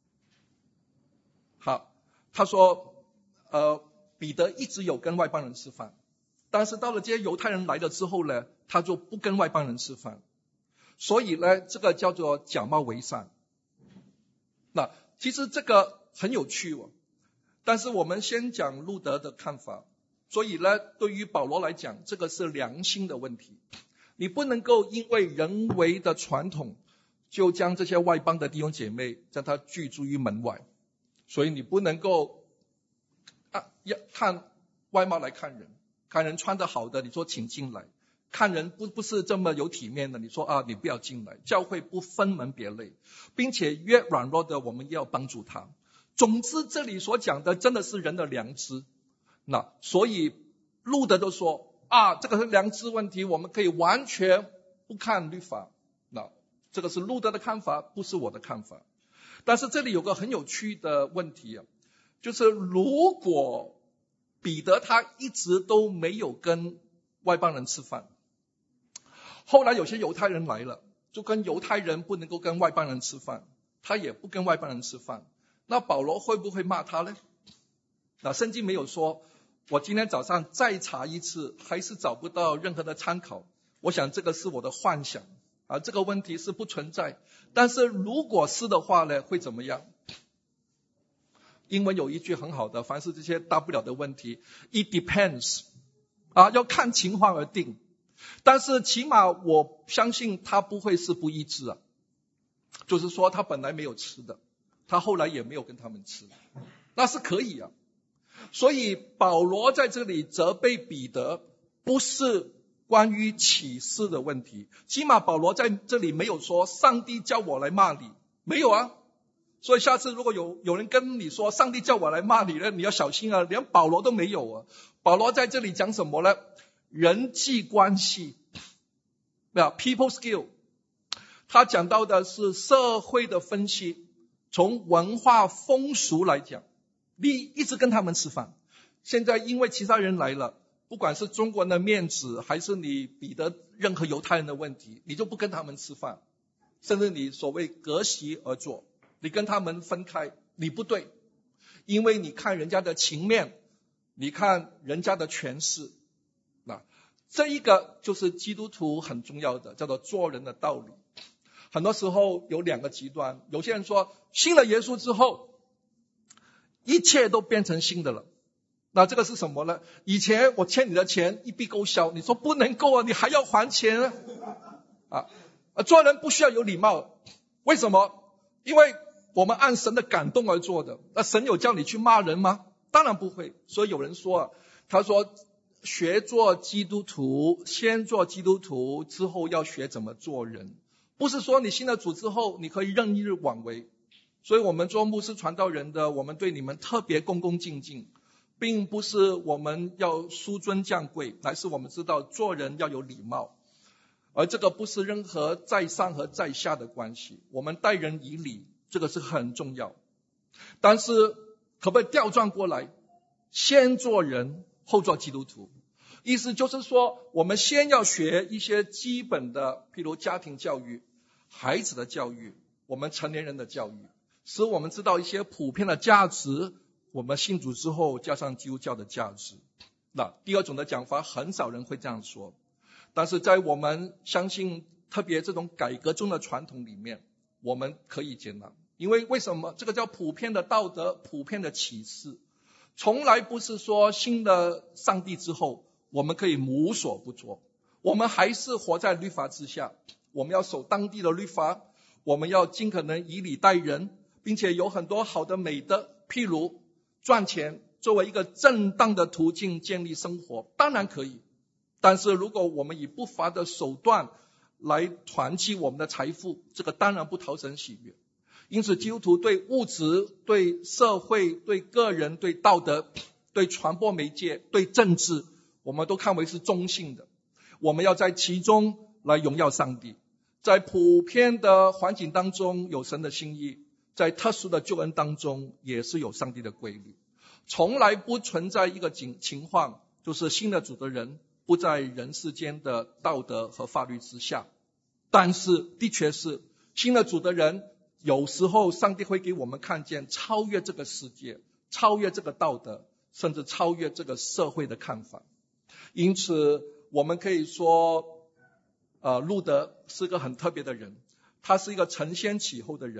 好，他说，呃，彼得一直有跟外邦人吃饭，但是到了这些犹太人来了之后呢，他就不跟外邦人吃饭，所以呢，这个叫做假冒为善。那其实这个很有趣哦。但是我们先讲路德的看法。所以呢，对于保罗来讲，这个是良心的问题。你不能够因为人为的传统，就将这些外邦的弟兄姐妹将他拒诸于门外。所以你不能够啊，要看外貌来看人，看人穿得好的，你说请进来；看人不不是这么有体面的，你说啊，你不要进来。教会不分门别类，并且越软弱的，我们要帮助他。总之，这里所讲的真的是人的良知。那所以路德都说啊，这个是良知问题，我们可以完全不看律法。那这个是路德的看法，不是我的看法。但是这里有个很有趣的问题啊，就是如果彼得他一直都没有跟外邦人吃饭，后来有些犹太人来了，就跟犹太人不能够跟外邦人吃饭，他也不跟外邦人吃饭，那保罗会不会骂他呢？那圣经没有说，我今天早上再查一次，还是找不到任何的参考。我想这个是我的幻想啊，这个问题是不存在。但是如果是的话呢，会怎么样？英文有一句很好的，凡是这些大不了的问题 ，it depends 啊，要看情况而定。但是起码我相信他不会是不义之啊，就是说他本来没有吃的，他后来也没有跟他们吃，那是可以啊。所以保罗在这里责备彼得，不是关于启示的问题，起码保罗在这里没有说上帝叫我来骂你，没有啊。所以下次如果有有人跟你说上帝叫我来骂你呢，你要小心啊，连保罗都没有啊。保罗在这里讲什么呢？人际关系 people skill， 他讲到的是社会的分析，从文化风俗来讲，你一直跟他们吃饭，现在因为其他人来了，不管是中国人的面子，还是你彼得任何犹太人的问题，你就不跟他们吃饭，甚至你所谓隔席而坐，你跟他们分开，你不对，因为你看人家的情面，你看人家的权势，那这一个就是基督徒很重要的，叫做做人的道理。很多时候有两个极端，有些人说信了耶稣之后一切都变成新的了，那这个是什么呢？以前我欠你的钱一笔勾销，你说不能够啊，你还要还钱啊？啊，做人不需要有礼貌，为什么？因为我们按神的感动而做的。那神有叫你去骂人吗？当然不会。所以有人说啊，他说学做基督徒，先做基督徒之后要学怎么做人，不是说你信了主之后你可以任意妄为。所以我们做牧师传道人的，我们对你们特别恭恭敬敬，并不是我们要纡尊降贵，乃是我们知道做人要有礼貌，而这个不是任何在上和在下的关系，我们待人以礼，这个是很重要。但是可不可以调转过来，先做人后做基督徒？意思就是说，我们先要学一些基本的，譬如家庭教育、孩子的教育，我们成年人的教育，使我们知道一些普遍的价值，我们信主之后加上基督教的价值。那第二种的讲法很少人会这样说，但是在我们相信特别这种改革中的传统里面，我们可以接纳。因为为什么？这个叫普遍的道德，普遍的启示，从来不是说信了上帝之后我们可以无所不做，我们还是活在律法之下，我们要守当地的律法，我们要尽可能以礼待人，并且有很多好的美德，譬如赚钱作为一个正当的途径建立生活，当然可以。但是如果我们以不法的手段来团积我们的财富，这个当然不讨神喜悦。因此基督徒对物质、对社会、对个人、对道德、对传播媒介、对政治，我们都看为是中性的。我们要在其中来荣耀上帝，在普遍的环境当中有神的心意，在特殊的救恩当中也是有上帝的规律。从来不存在一个情况，就是信了主的人不在人世间的道德和法律之下。但是的确是信了主的人，有时候上帝会给我们看见超越这个世界，超越这个道德，甚至超越这个社会的看法。因此我们可以说呃，路德是个很特别的人，他是一个承先启后的人，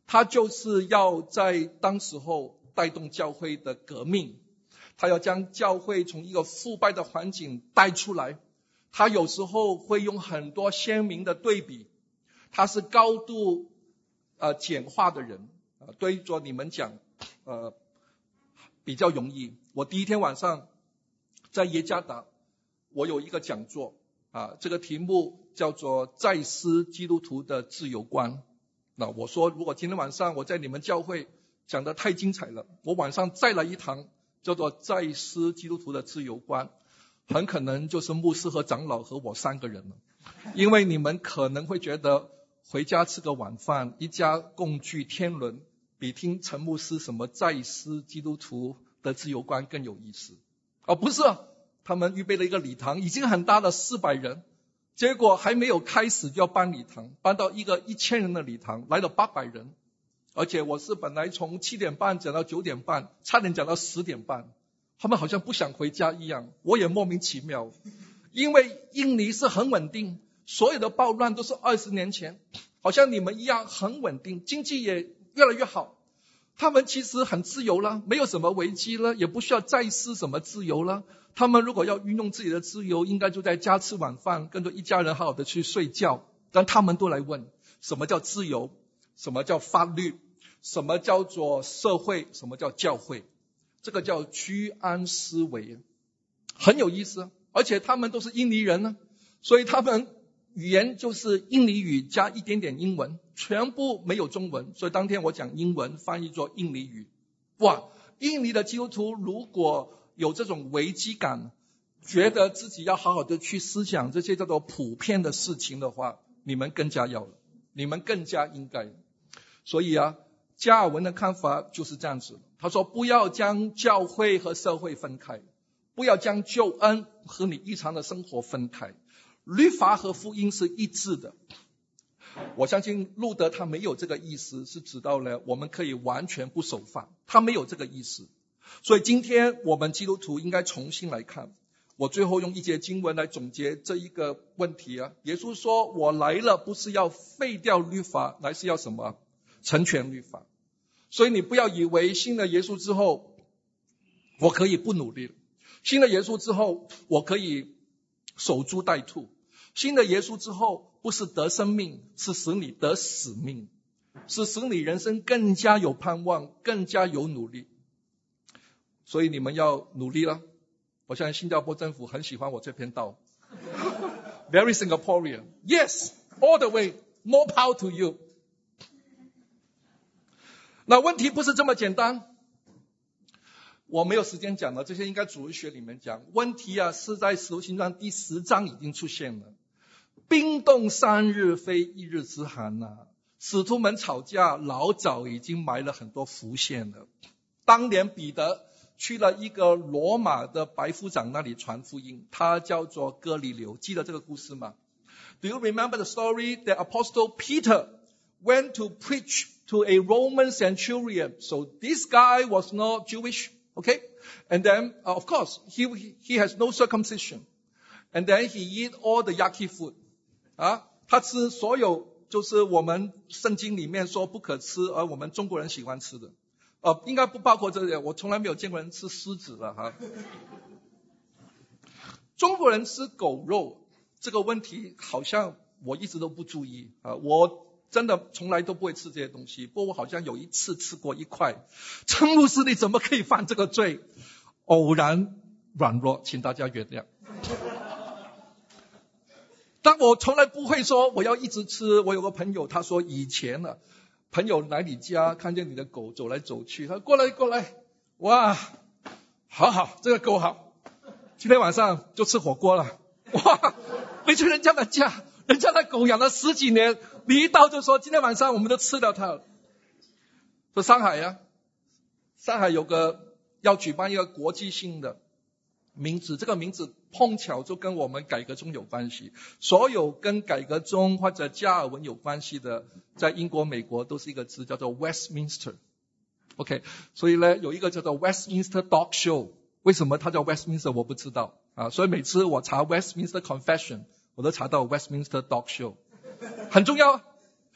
他就是要在当时候带动教会的革命，他要将教会从一个腐败的环境带出来。他有时候会用很多鲜明的对比，他是高度呃简化的人，呃、对着你们讲呃比较容易。我第一天晚上在耶加达，我有一个讲座啊，这个题目叫做再思基督徒的自由观。那我说，如果今天晚上我在你们教会讲得太精彩了，我晚上再来一堂叫做再思基督徒的自由观，很可能就是牧师和长老和我三个人了。因为你们可能会觉得回家吃个晚饭，一家共聚天伦，比听陈牧师什么再思基督徒的自由观更有意思。哦，不是，他们预备了一个礼堂，已经很大了，四百人，结果还没有开始就要搬礼堂，搬到一个一千人的礼堂，来了八百人。而且我是本来从七点半讲到九点半，差点讲到十点半，他们好像不想回家一样，我也莫名其妙。因为印尼是很稳定，所有的暴乱都是二十年前，好像你们一样很稳定，经济也越来越好。他们其实很自由了，没有什么危机了，也不需要再思什么自由了。他们如果要运用自己的自由，应该就在家吃晚饭，跟着一家人好好的去睡觉。但他们都来问，什么叫自由？什么叫法律？什么叫做社会？什么叫教会？这个叫居安思危，很有意思。而且他们都是印尼人呢，所以他们语言就是印尼语加一点点英文，全部没有中文。所以当天我讲英文，翻译作印尼语。哇，印尼的基督徒如果有这种危机感，觉得自己要好好的去思想这些叫做普遍的事情的话，你们更加要了，你们更加应该。所以啊，加尔文的看法就是这样子，他说不要将教会和社会分开，不要将救恩和你日常的生活分开，律法和福音是一致的。我相信路德他没有这个意思，是指到了我们可以完全不守法，他没有这个意思。所以今天我们基督徒应该重新来看。我最后用一节经文来总结这一个问题啊。耶稣说，我来了不是要废掉律法，乃是要什么？成全律法。所以你不要以为信了耶稣之后我可以不努力了，信了耶稣之后我可以守株待兔，信了耶稣之后不是得生命，是使你得使命，是使你人生更加有盼望，更加有努力。所以你们要努力了。我相信新加坡政府很喜欢我这篇道Very Singaporean. Yes, all the way. More power to you. 那问题不是这么简单，我没有时间讲了，这些应该主日学里面讲。问题啊是在使徒行传第十章已经出现了。冰冻三日非一日之寒啊，使徒们吵架老早已经埋了很多伏线了。当年彼得去了一个罗马的百夫长那里传福音，他叫做哥尼流，记得这个故事吗？ Do you remember the story that Apostle Peter went to preach to a Roman centurion? So this guy was not Jewish, okay? And then, uh, of course, he, he has no circumcision. And then he eat all the yucky food. 啊，他吃所有就是我们圣经里面说不可吃，而我们中国人喜欢吃的。呃，应该不包括这些，我从来没有见过人吃狮子的哈。中国人吃狗肉这个问题，好像我一直都不注意啊，我真的从来都不会吃这些东西。不过我好像有一次吃过一块，陈牧师你怎么可以犯这个罪？偶然软弱，请大家原谅。但我从来不会说我要一直吃。我有个朋友，他说以前呢、啊。朋友来你家看见你的狗走来走去，他说过来过来，哇，好好，这个狗好，今天晚上就吃火锅了。哇，你去人家的家，人家的狗养了十几年，你一到就说今天晚上我们都吃了它了。说上海呀、啊，上海有个要举办一个国际性的名字，这个名字碰巧就跟我们改革中有关系。所有跟改革中或者加尔文有关系的，在英国美国都是一个字叫做 Westminster。 OK， 所以呢有一个叫做 Westminster Dog Show， 为什么它叫 Westminster 我不知道啊，所以每次我查 Westminster Confession 我都查到 Westminster Dog Show， 很重要。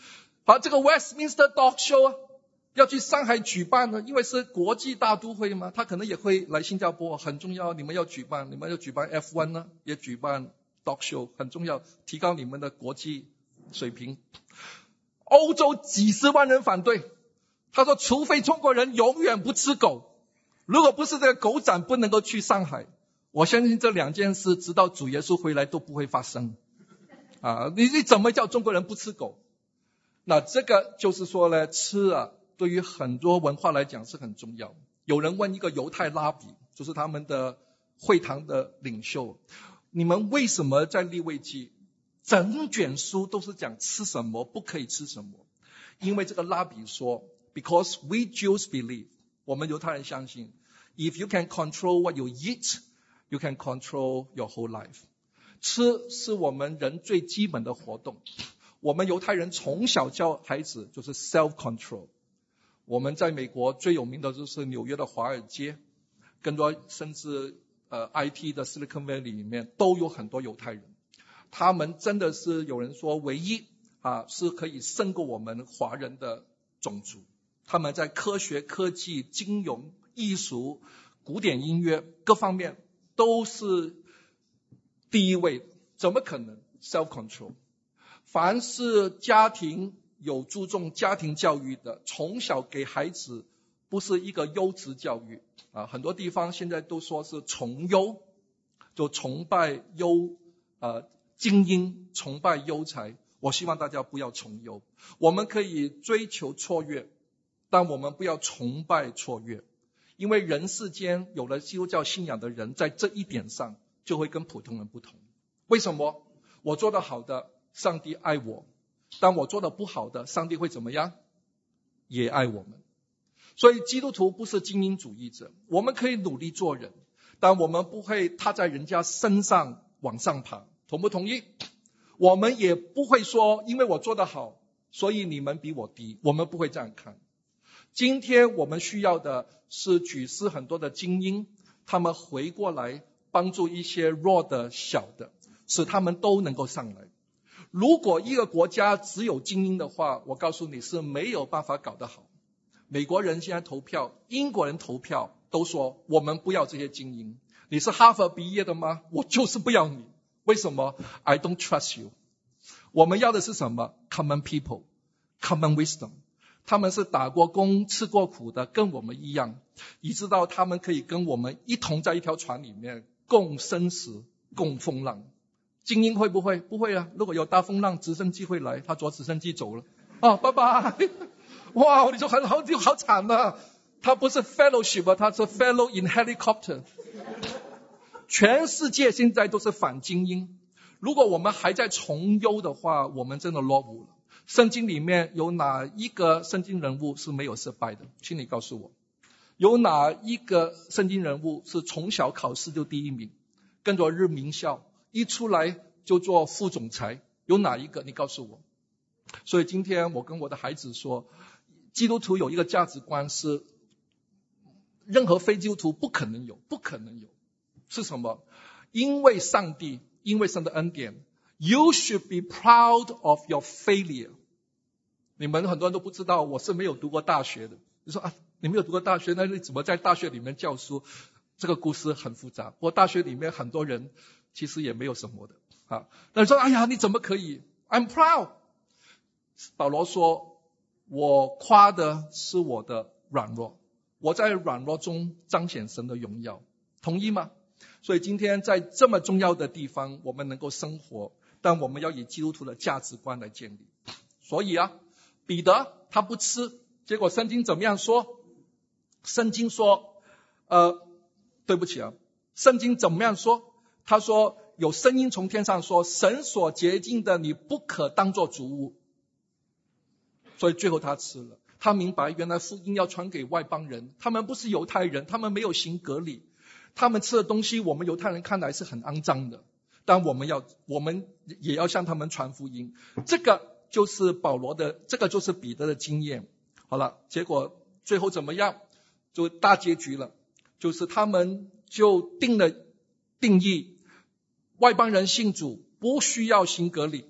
好，这个 Westminster Dog Show 啊，要去上海举办呢，因为是国际大都会嘛，他可能也会来新加坡，很重要，你们要举办，你们要举办 F 一 呢，也举办 Dog Show， 很重要，提高你们的国际水平。欧洲几十万人反对，他说除非中国人永远不吃狗，如果不是这个狗展不能够去上海，我相信这两件事直到主耶稣回来都不会发生啊！你你怎么叫中国人不吃狗？那这个就是说呢，吃啊对于很多文化来讲是很重要。有人问一个犹太拉比，就是他们的会堂的领袖，你们为什么在利未记整卷书都是讲吃什么不可以吃什么？因为这个拉比说 Because we Jews believe， 我们犹太人相信 If you can control what you eat， you can control your whole life。 吃是我们人最基本的活动，我们犹太人从小教孩子就是 self-control。 我们在美国最有名的就是纽约的华尔街，更多甚至呃 I T 的 Silicon Valley 里面都有很多犹太人，他们真的是有人说唯一啊是可以胜过我们华人的种族。他们在科学、科技、金融、艺术、古典音乐各方面都是第一位的，怎么可能 self-control？ 凡是家庭有注重家庭教育的，从小给孩子不是一个优质教育啊，很多地方现在都说是崇优，就崇拜优呃精英，崇拜优才。我希望大家不要崇优，我们可以追求卓越，但我们不要崇拜卓越，因为人世间有了基督教信仰的人，在这一点上就会跟普通人不同。为什么？我做得好的，上帝爱我；但我做得不好的，上帝会怎么样？也爱我们。所以基督徒不是精英主义者，我们可以努力做人，但我们不会踏在人家身上往上爬，同不同意？我们也不会说因为我做得好，所以你们比我低，我们不会这样看。今天我们需要的是举世很多的精英，他们回过来帮助一些弱的小的，使他们都能够上来。如果一个国家只有精英的话，我告诉你是没有办法搞得好。美国人现在投票，英国人投票都说我们不要这些精英。你是哈佛毕业的吗？我就是不要你。为什么？ I don't trust you。 我们要的是什么？ Common people， Common wisdom。 他们是打过工吃过苦的，跟我们一样，你知道他们可以跟我们一同在一条船里面共生死共风浪。精英会不会？不会啊，如果有大风浪，直升机会来，他坐直升机走了。哦，拜拜。哇，你说很好，好惨啊！他不是 fellowship， 他是 fellow in helicopter。 全世界现在都是反精英，如果我们还在崇优的话，我们真的落伍了。圣经里面有哪一个圣经人物是没有失败的？请你告诉我，有哪一个圣经人物是从小考试就第一名，跟着日名校，一出来就做副总裁？有哪一个？你告诉我。所以今天我跟我的孩子说，基督徒有一个价值观是任何非基督徒不可能有，不可能有。是什么？因为上帝，因为神的恩典， You should be proud of your failure。 你们很多人都不知道，我是没有读过大学的。你说啊，你没有读过大学，那你怎么在大学里面教书？这个故事很复杂。我大学里面很多人其实也没有什么的啊。那你说，哎呀，你怎么可以 ？I'm proud。 保罗说，我夸的是我的软弱，我在软弱中彰显神的荣耀。同意吗？所以今天在这么重要的地方我们能够生活，但我们要以基督徒的价值观来建立。所以啊，彼得他不吃，结果圣经怎么样说？圣经说呃，对不起啊，圣经怎么样说？他说有声音从天上说，神所洁净的你不可当作俗物。所以最后他吃了，他明白原来福音要传给外邦人，他们不是犹太人，他们没有行割礼，他们吃的东西我们犹太人看来是很肮脏的，但我们要我们也要向他们传福音。这个就是保罗的，这个就是彼得的经验。好了，结果最后怎么样？就大结局了，就是他们就定了定义，外邦人信主不需要行割礼，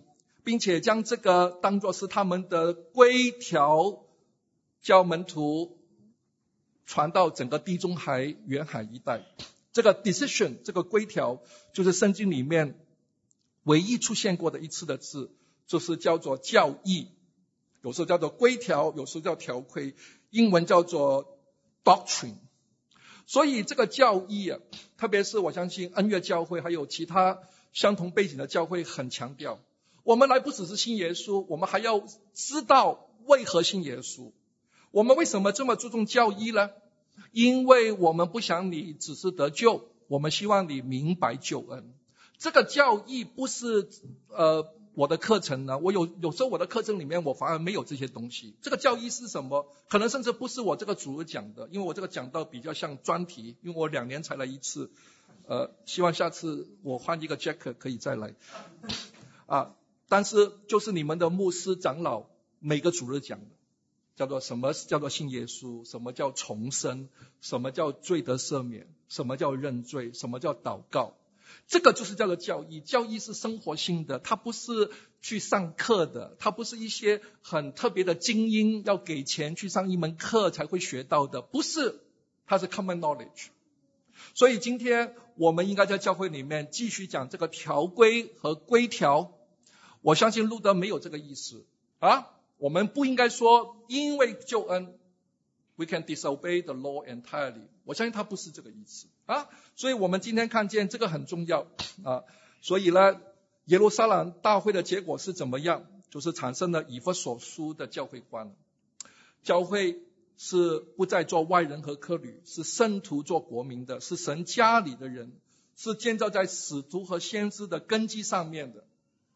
并且将这个当作是他们的规条，教门徒传到整个地中海沿海一带。这个 decision 这个规条就是圣经里面唯一出现过的一次的字，就是叫做教义，有时候叫做规条，有时候叫条规，英文叫做 doctrine。 所以这个教义啊，特别是我相信恩悦教会还有其他相同背景的教会很强调，我们来不只是信耶稣，我们还要知道为何信耶稣。我们为什么这么注重教义呢？因为我们不想你只是得救，我们希望你明白救恩。这个教义不是呃我的课程呢，我有有时候我的课程里面我反而没有这些东西。这个教义是什么？可能甚至不是我这个主日讲的，因为我这个讲到比较像专题，因为我两年才来一次，呃，希望下次我换一个 Jack 可以再来啊。但是就是你们的牧师长老每个主日讲的，叫做什么叫做信耶稣，什么叫重生，什么叫罪得赦免，什么叫认罪，什么叫祷告。这个就是叫做教义。教义是生活性的，它不是去上课的，它不是一些很特别的精英要给钱去上一门课才会学到的，不是，它是 common knowledge。 所以今天我们应该在教会里面继续讲这个条规和规条。我相信路德没有这个意思啊，我们不应该说因为救恩 we can disobey the law entirely， 我相信他不是这个意思啊。所以我们今天看见这个很重要啊。所以呢，耶路撒冷大会的结果是怎么样？就是产生了以弗所书的教会观。教会是不再做外人和客旅，是圣徒做国民的，是神家里的人，是建造在使徒和先知的根基上面的。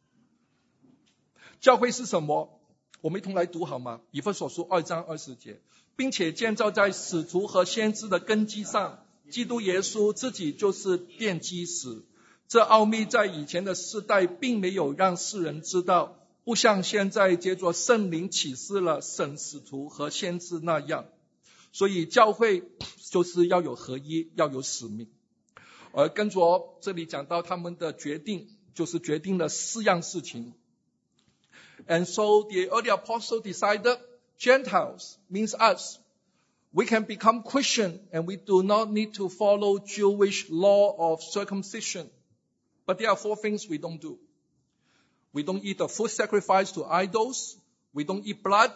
教会是什么？我们一同来读好吗？以弗所书二章二十节，并且建造在使徒和先知的根基上，基督耶稣自己就是奠基石。这奥秘在以前的世代并没有让世人知道，不像现在借着圣灵启示了神使徒和先知那样。所以教会就是要有合一，要有使命。而跟着这里讲到他们的决定，就是决定了四样事情。And so the early apostle decided Gentiles means us. We can become Christian and we do not need to follow Jewish law of circumcision. But there are four things we don't do. We don't eat the food sacrificed to idols. We don't eat blood.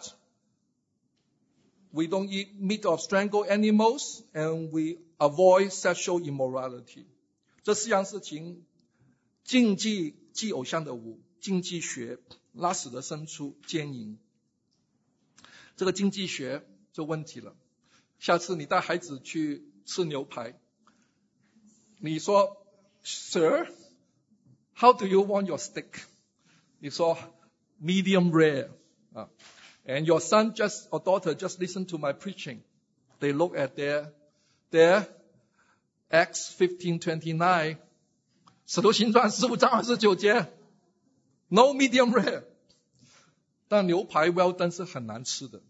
We don't eat meat of strangled animals. And we avoid sexual immorality. 这四样事情，禁忌祭偶像的舞，禁忌学，拉死的牲畜，奸淫。这个经济学就问题了。下次你带孩子去吃牛排，你说 Sir, how do you want your steak? 你说 medium rare. Uh, and your son just or daughter just listen to my preaching. They look at their their Acts fifteen twenty-nine. 使徒行传十五章二十九节。No medium rare. 但牛排 well done 是很难吃的。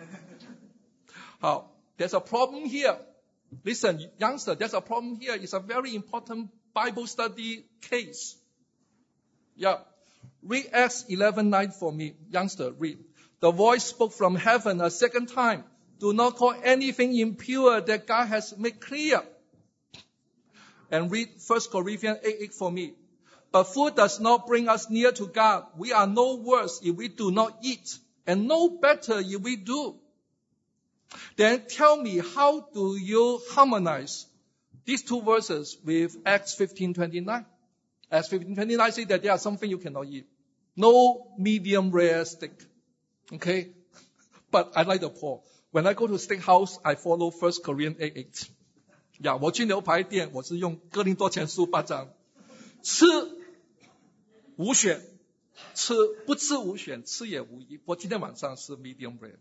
好， there's a problem here. Listen, youngster, there's a problem here. It's a very important Bible study case. Yeah. Read Acts eleven nine for me. Youngster, read. The voice spoke from heaven a second time. Do not call anything impure that God has made clear. And read First Corinthians eight eight for me. But food does not bring us near to God. We are no worse if we do not eat, and no better if we do. Then tell me, how do you harmonize these two verses with Acts fifteen twenty-nine? Acts fifteen twenty-nine says that there are something you cannot eat. No medium rare steak. Okay? But I like the Paul. When I go to steakhouse, I follow First Corinthians eight eight. Yeah, 我去牛排店，我是用哥林多前书八章。吃无选，吃不吃无选，吃也无益。我今天晚上是 medium rare。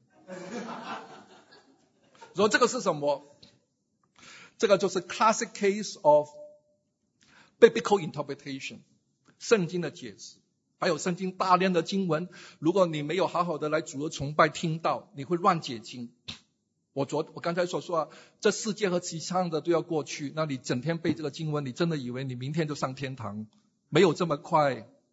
说这个是什么？这个就是 classic case of biblical interpretation， 圣经的解释。还有圣经大量的经文，如果你没有好好的来主日崇拜听到，你会乱解经。我昨我刚才所说啊，这世界和其上的都要过去，那你整天背这个经文，你真的以为你明天就上天堂？没有这么快。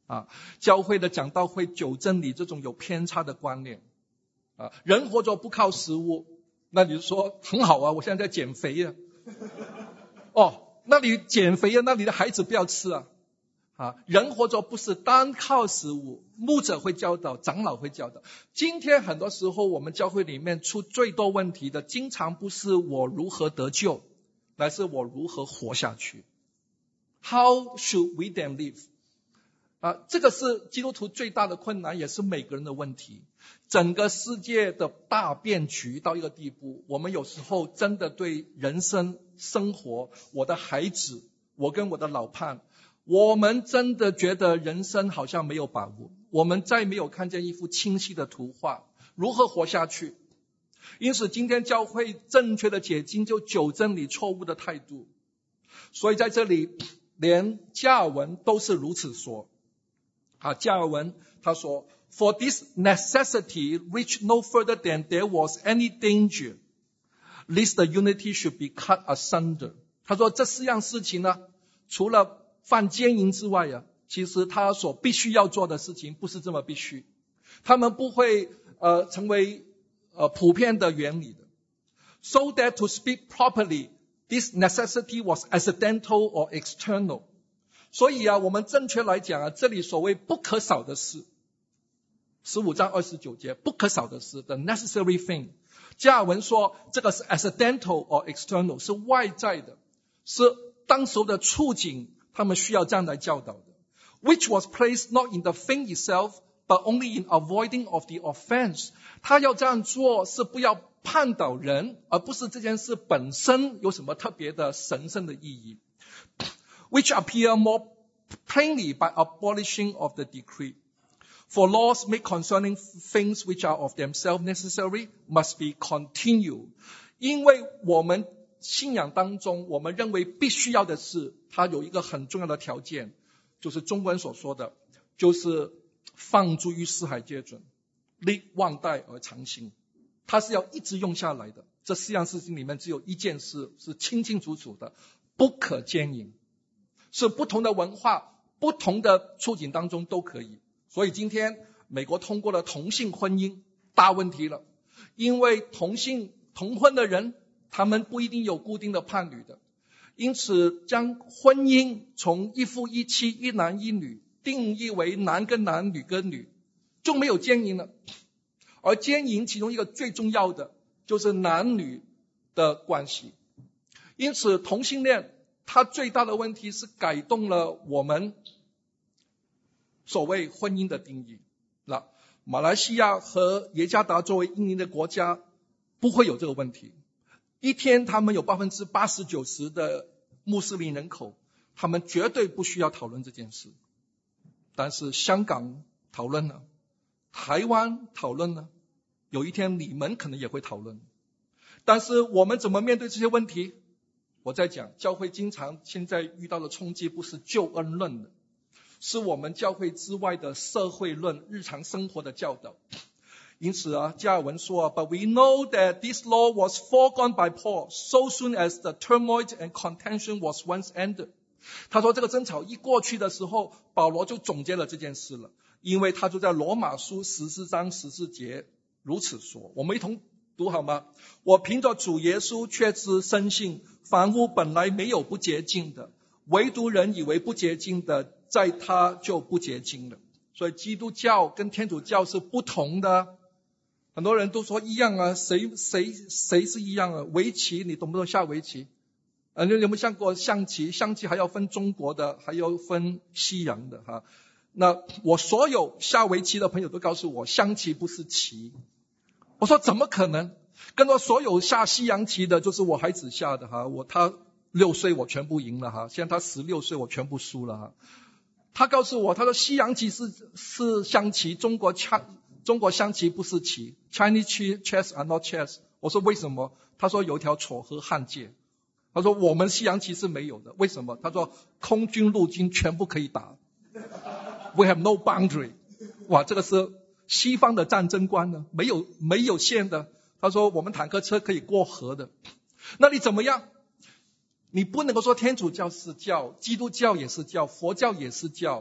啊，教会的讲道会纠正你这种有偏差的观念啊。人活着不靠食物，那你就说很好啊，我现在在减肥啊。哦，那你减肥啊，那你的孩子不要吃啊。啊，人活着不是单靠食物，牧者会教导，长老会教导。今天很多时候我们教会里面出最多问题的，经常不是我如何得救，乃是我如何活下去。How should we then live？ 啊，这个是基督徒最大的困难，也是每个人的问题。整个世界的大变局到一个地步，我们有时候真的对人生、生活，我的孩子，我跟我的老伴，我们真的觉得人生好像没有把握，我们再没有看见一幅清晰的图画，如何活下去？因此今天教会正确的解经，就纠正你错误的态度。所以在这里连加尔文都是如此说。啊，加尔文他说 For this necessity reached no further than there was any danger, lest the unity should be cut asunder. 他说这四样事情呢，除了犯奸淫之外啊，其实他所必须要做的事情不是这么必须，他们不会呃成为呃普遍的原理的。So that to speak properly, this necessity was accidental or external. 所以啊，我们正确来讲啊，这里所谓不可少的事，十五章二十九节，不可少的事 ，the necessary thing。加尔文说，这个是 accidental or external， 是外在的，是当时的处境。他们需要这样来教导的 ，which was placed not in the thing itself, but only in avoiding of the offense。他要这样做是不要绊倒人，而不是这件事本身有什么特别的神圣的意义。Which appear more plainly by abolishing of the decree. For laws made concerning things which are of themselves necessary must be continued. 因为我们信仰当中，我们认为必须要的事，它有一个很重要的条件，就是中文所说的，就是放诸于四海皆准，历万代而常新。它是要一直用下来的。这四样事情里面只有一件事是清清楚楚的，不可奸淫。是不同的文化、不同的处境当中都可以。所以今天美国通过了同性婚姻，大问题了。因为同性同婚的人，他们不一定有固定的伴侣的，因此将婚姻从一夫一妻、一男一女定义为男跟男、女跟女，就没有奸淫了。而奸淫其中一个最重要的就是男女的关系。因此同性恋它最大的问题是改动了我们所谓婚姻的定义。那马来西亚和耶加达作为印尼的国家不会有这个问题。一天他们有百分之八十九十的穆斯林人口，他们绝对不需要讨论这件事。但是香港讨论了，台湾讨论了，有一天你们可能也会讨论。但是我们怎么面对这些问题？我在讲教会经常现在遇到的冲击不是救恩论的，是我们教会之外的社会论、日常生活的教导。因此啊，加尔文说 But we know that this law was foregone by Paul so soon as the turmoil and contention was once ended。 他说这个争吵一过去的时候，保罗就总结了这件事了，因为他就在罗马书十四章十四节如此说。我们一同读好吗？我凭着主耶稣确知深信，凡物本来没有不洁净的，唯独人以为不洁净的，在他就不洁净了。所以基督教跟天主教是不同的。很多人都说一样啊，谁谁谁是一样啊？围棋你懂不懂下围棋？呃，你有没有下过象棋？象棋还要分中国的，还要分西洋的哈。那我所有下围棋的朋友都告诉我，象棋不是棋。我说怎么可能？跟着所有下西洋棋的，就是我孩子下的哈。我他六岁我全部赢了哈，现在他十六岁我全部输了哈。他告诉我，他说西洋棋是是象棋，中国象中国象棋不是棋 ，Chinese chess are not chess。我说为什么？他说有条楚河汉界。他说我们西洋棋是没有的，为什么？他说空军陆军全部可以打 ，We have no boundary。哇，这个是西方的战争观呢，没有没有线的。他说我们坦克车可以过河的。那你怎么样？你不能够说天主教是教，基督教也是教，佛教也是教，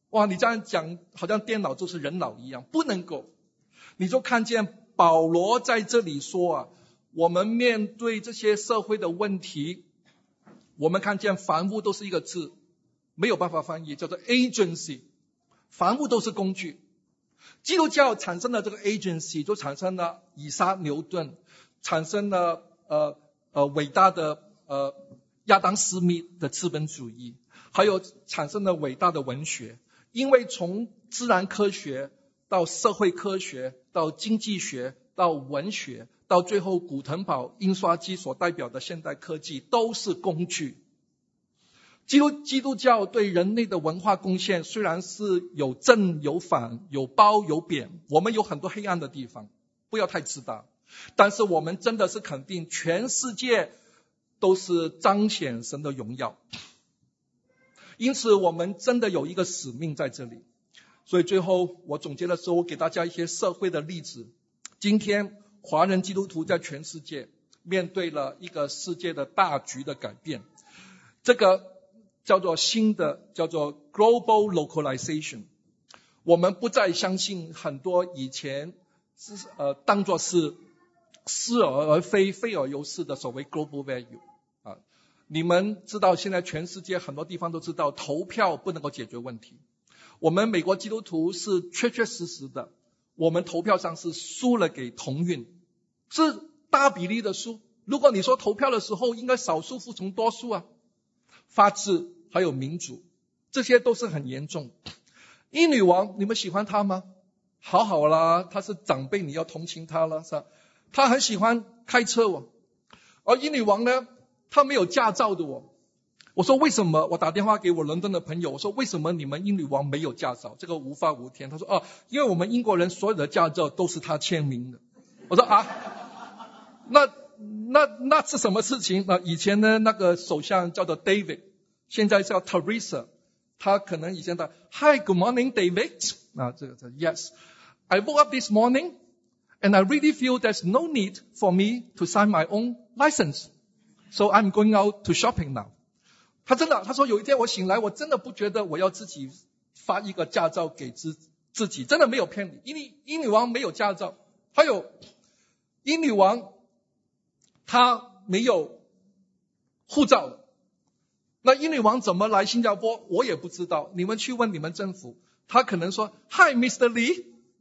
哇，你这样讲好像电脑就是人脑一样，不能够。你就看见保罗在这里说啊，我们面对这些社会的问题，我们看见凡物都是一个字，没有办法翻译，叫做 agency， 凡物都是工具。基督教产生了这个 agency， 就产生了以撒牛顿，产生了呃呃伟大的呃亚当斯密的资本主义，还有产生了伟大的文学。因为从自然科学到社会科学到经济学到文学到最后古腾堡印刷机所代表的现代科技都是工具。基督基督教对人类的文化贡献虽然是有正有反，有褒有贬，我们有很多黑暗的地方，不要太自大，但是我们真的是肯定全世界都是彰显神的荣耀。因此我们真的有一个使命在这里。所以最后我总结的时候，我给大家一些社会的例子。今天华人基督徒在全世界面对了一个世界的大局的改变，这个叫做新的叫做 global localization。 我们不再相信很多以前是呃当作是是而而非非而又是的所谓 global value 啊。你们知道现在全世界很多地方都知道投票不能够解决问题。我们美国基督徒是确确实实的，我们投票上是输了给同运，是大比例的输。如果你说投票的时候应该少数服从多数啊，法治还有民主，这些都是很严重。英女王你们喜欢她吗？好好啦，她是长辈，你要同情她了，是吧？她很喜欢开车哦，而英女王呢，她没有驾照的哦。我说为什么？我打电话给我伦敦的朋友，我说为什么你们英女王没有驾照？这个无法无天。他说哦，因为我们英国人所有的驾照都是他签名的。我说啊，那那那是什么事情？那以前呢，那个首相叫做 David， 现在叫 Teresa， 他可能以前的 Hi good morning David， 啊这个 Yes I woke up this morning and I really feel there's no need for me to sign my own license, so I'm going out to shopping now。他真的，他说有一天我醒来，我真的不觉得我要自己发一个驾照给自自己，真的没有骗你。因为英女王没有驾照，还有英女王她没有护照。那英女王怎么来新加坡？我也不知道，你们去问你们政府。她可能说 Hi Mister Lee,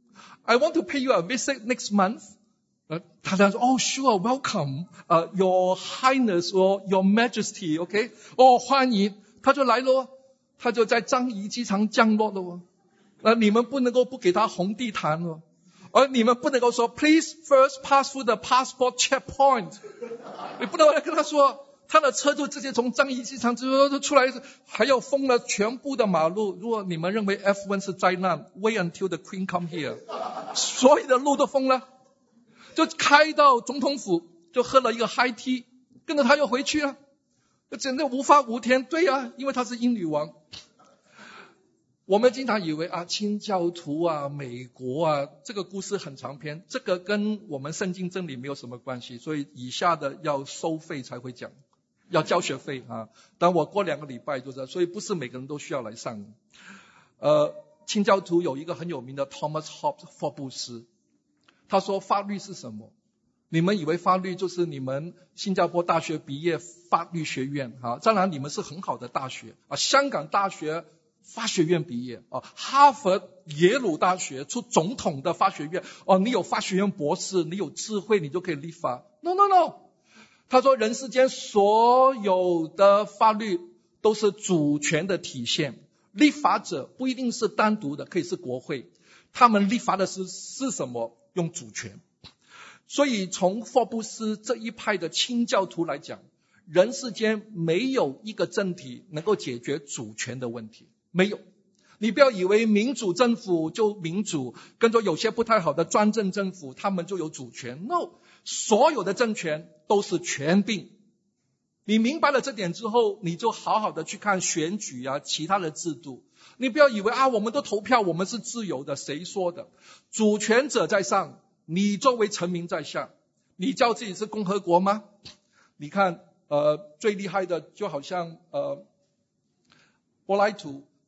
I want to pay you a visit next month。呃，他这样说，哦 ，Sure, welcome, 呃、uh, ，Your Highness or Your Majesty, OK， 哦，欢迎，他就来咯，他就在樟宜机场降落了哦。那你们不能够不给他红地毯哦，而你们不能够说 Please first pass through the passport checkpoint， 你不能够跟他说，他的车就直接从樟宜机场就出来，还要封了全部的马路。如果你们认为 F 一 是灾难 ，Wait until the Queen come here， 所有的路都封了。就开到总统府，就喝了一个 high tea， 跟着他又回去了，真的无法无天。对啊，因为他是英女王。我们经常以为啊，清教徒啊，美国啊，这个故事很长篇，这个跟我们圣经真理没有什么关系，所以以下的要收费才会讲，要交学费啊。但我过两个礼拜就是，所以不是每个人都需要来上。呃，清教徒有一个很有名的 Thomas Hobbes 霍布斯。他说法律是什么？你们以为法律就是你们新加坡大学毕业法律学院啊？当然你们是很好的大学啊，香港大学法学院毕业啊，哈佛耶鲁大学出总统的法学院哦，你有法学院博士，你有智慧，你就可以立法。No no no， 他说人世间所有的法律都是主权的体现，立法者不一定是单独的，可以是国会，他们立法的是是什么？用主权。所以从霍布斯这一派的清教徒来讲，人世间没有一个政体能够解决主权的问题，没有。你不要以为民主政府就民主，跟着有些不太好的专政政府他们就有主权。 No， 所有的政权都是权柄。你明白了这点之后，你就好好的去看选举啊，其他的制度。你不要以为啊，我们都投票，我们是自由的，谁说的？主权者在上，你作为臣民在下。你叫自己是共和国吗？你看呃，最厉害的就好像呃，柏莱图，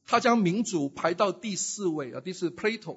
他将民主排到第四位啊，这是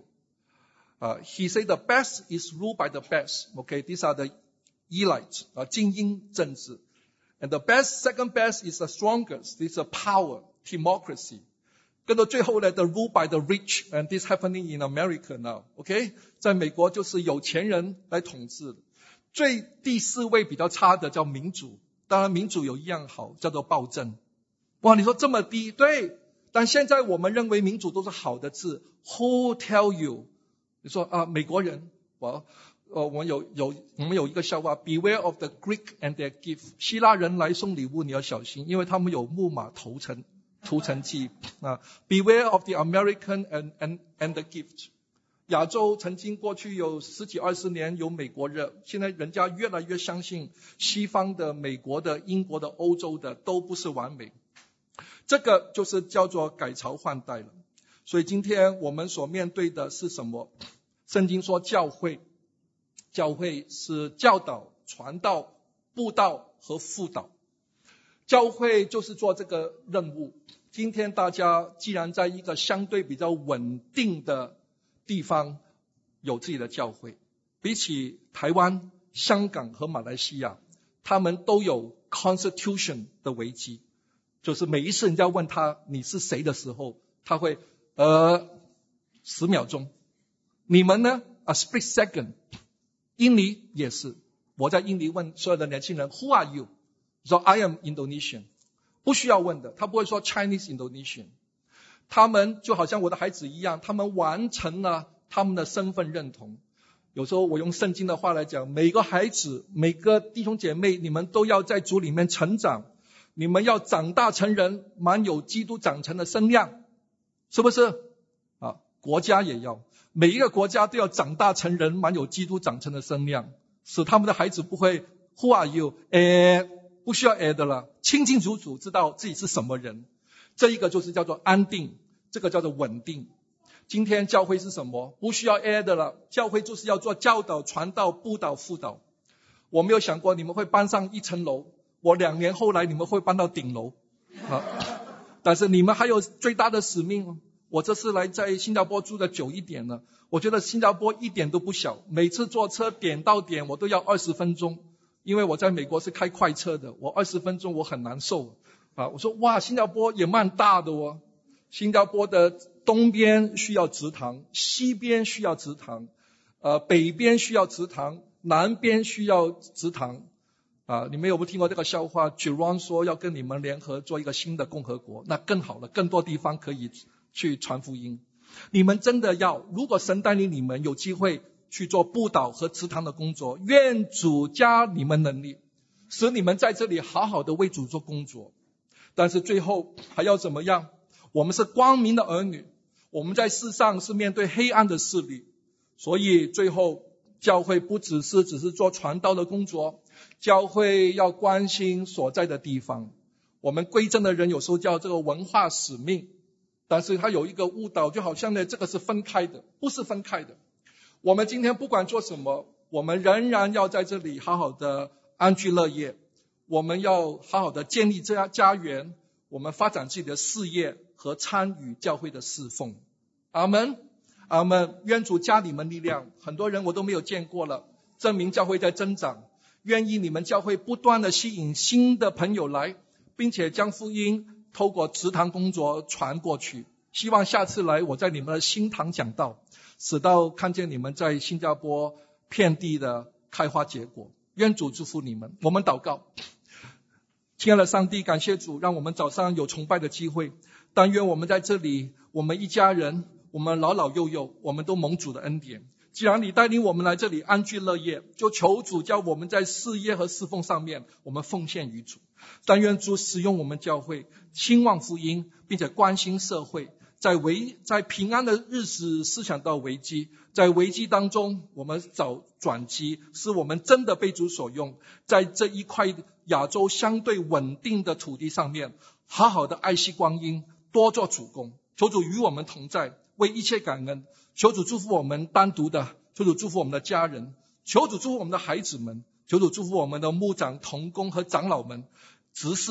Plato。Uh, he said the best is ruled by the best. Okay, these are the elites, uh, 精英政治。And the best, second best is the strongest. This is a power, democracy. 跟到最后呢 the rule by the rich, and this happening in America now. Okay, 在美国就是有钱人来统治。最第四位比较差的叫民主，当然民主有一样好，叫做暴政。哇，你说这么低，对，但现在我们认为民主都是好的字。Who tell you？你说啊，美国人，我呃，我们有有我们有一个笑话 ，Beware of the Greek and their gift。希腊人来送礼物，你要小心，因为他们有木马屠城屠城记啊。Beware of the American and and and the gift。亚洲曾经过去有十几二十年有美国热，现在人家越来越相信西方的、美国的、英国的、欧洲的都不是完美，这个就是叫做改朝换代了。所以今天我们所面对的是什么？圣经说教会，教会是教导、传道、布道和辅导。教会就是做这个任务。今天大家既然在一个相对比较稳定的地方有自己的教会，比起台湾、香港和马来西亚，他们都有 constitution 的危机，就是每一次人家问他你是谁的时候，他会呃，十秒钟。你们呢 ？A split second。印尼也是，我在印尼问所有的年轻人 ，Who are you？ 说 I am Indonesian， 不需要问的，他不会说 Chinese Indonesian。他们就好像我的孩子一样，他们完成了他们的身份认同。有时候我用圣经的话来讲，每个孩子、每个弟兄姐妹，你们都要在主里面成长，你们要长大成人，满有基督长成的身量。是不是啊？国家也要，每一个国家都要长大成人，满有基督长成的身量，使他们的孩子不会 Who are you？ 哎，不需要哎的了，清清楚楚知道自己是什么人。这一个就是叫做安定，这个叫做稳定。今天教会是什么？不需要哎的了，教会就是要做教导、传道、布道、辅导。我没有想过你们会搬上一层楼，我两年后来你们会搬到顶楼啊。但是你们还有最大的使命哦！我这次来在新加坡住的久一点了，我觉得新加坡一点都不小，每次坐车点到点我都要二十分钟，因为我在美国是开快车的，我二十分钟我很难受啊！我说哇，新加坡也蛮大的哦，新加坡的东边需要直堂，西边需要直堂，呃，北边需要直堂，南边需要直堂。啊，你们有没有听过这个笑话 ？Jerome 说要跟你们联合做一个新的共和国，那更好了，更多地方可以去传福音。你们真的要，如果神带领你们有机会去做布道和祠堂的工作，愿主加你们能力，使你们在这里好好的为主做工作。但是最后还要怎么样？我们是光明的儿女，我们在世上是面对黑暗的势力，所以最后教会不只是只是做传道的工作，教会要关心所在的地方。我们归正的人有时候叫这个文化使命，但是它有一个误导，就好像呢这个是分开的，不是分开的。我们今天不管做什么，我们仍然要在这里好好的安居乐业，我们要好好的建立家家园，我们发展自己的事业和参与教会的侍奉。阿们阿们，愿主加你们力量。很多人我都没有见过了，证明教会在增长。愿意你们教会不断的吸引新的朋友来，并且将福音透过祠堂工作传过去。希望下次来我在你们的新堂讲道，使到看见你们在新加坡遍地的开花结果。愿主祝福你们。我们祷告。亲爱的上帝，感谢主让我们早上有崇拜的机会，但愿我们在这里，我们一家人，我们老老幼幼，我们都蒙主的恩典。既然你带领我们来这里安居乐业，就求主叫我们在事业和侍奉上面我们奉献于主。但愿主使用我们教会兴旺福音，并且关心社会，在危在平安的日子思想到危机，在危机当中我们找转机，使我们真的被主所用，在这一块亚洲相对稳定的土地上面好好的爱惜光阴，多做主工。求主与我们同在，为一切感恩。求主祝福我们单独的，求主祝福我们的家人，求主祝福我们的孩子们，求主祝福我们的牧长、同工和长老们、执事们，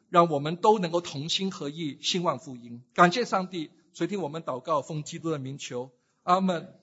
让我们都能够同心合意兴旺福音。感谢上帝，垂听我们祷告，奉基督的名求，阿们。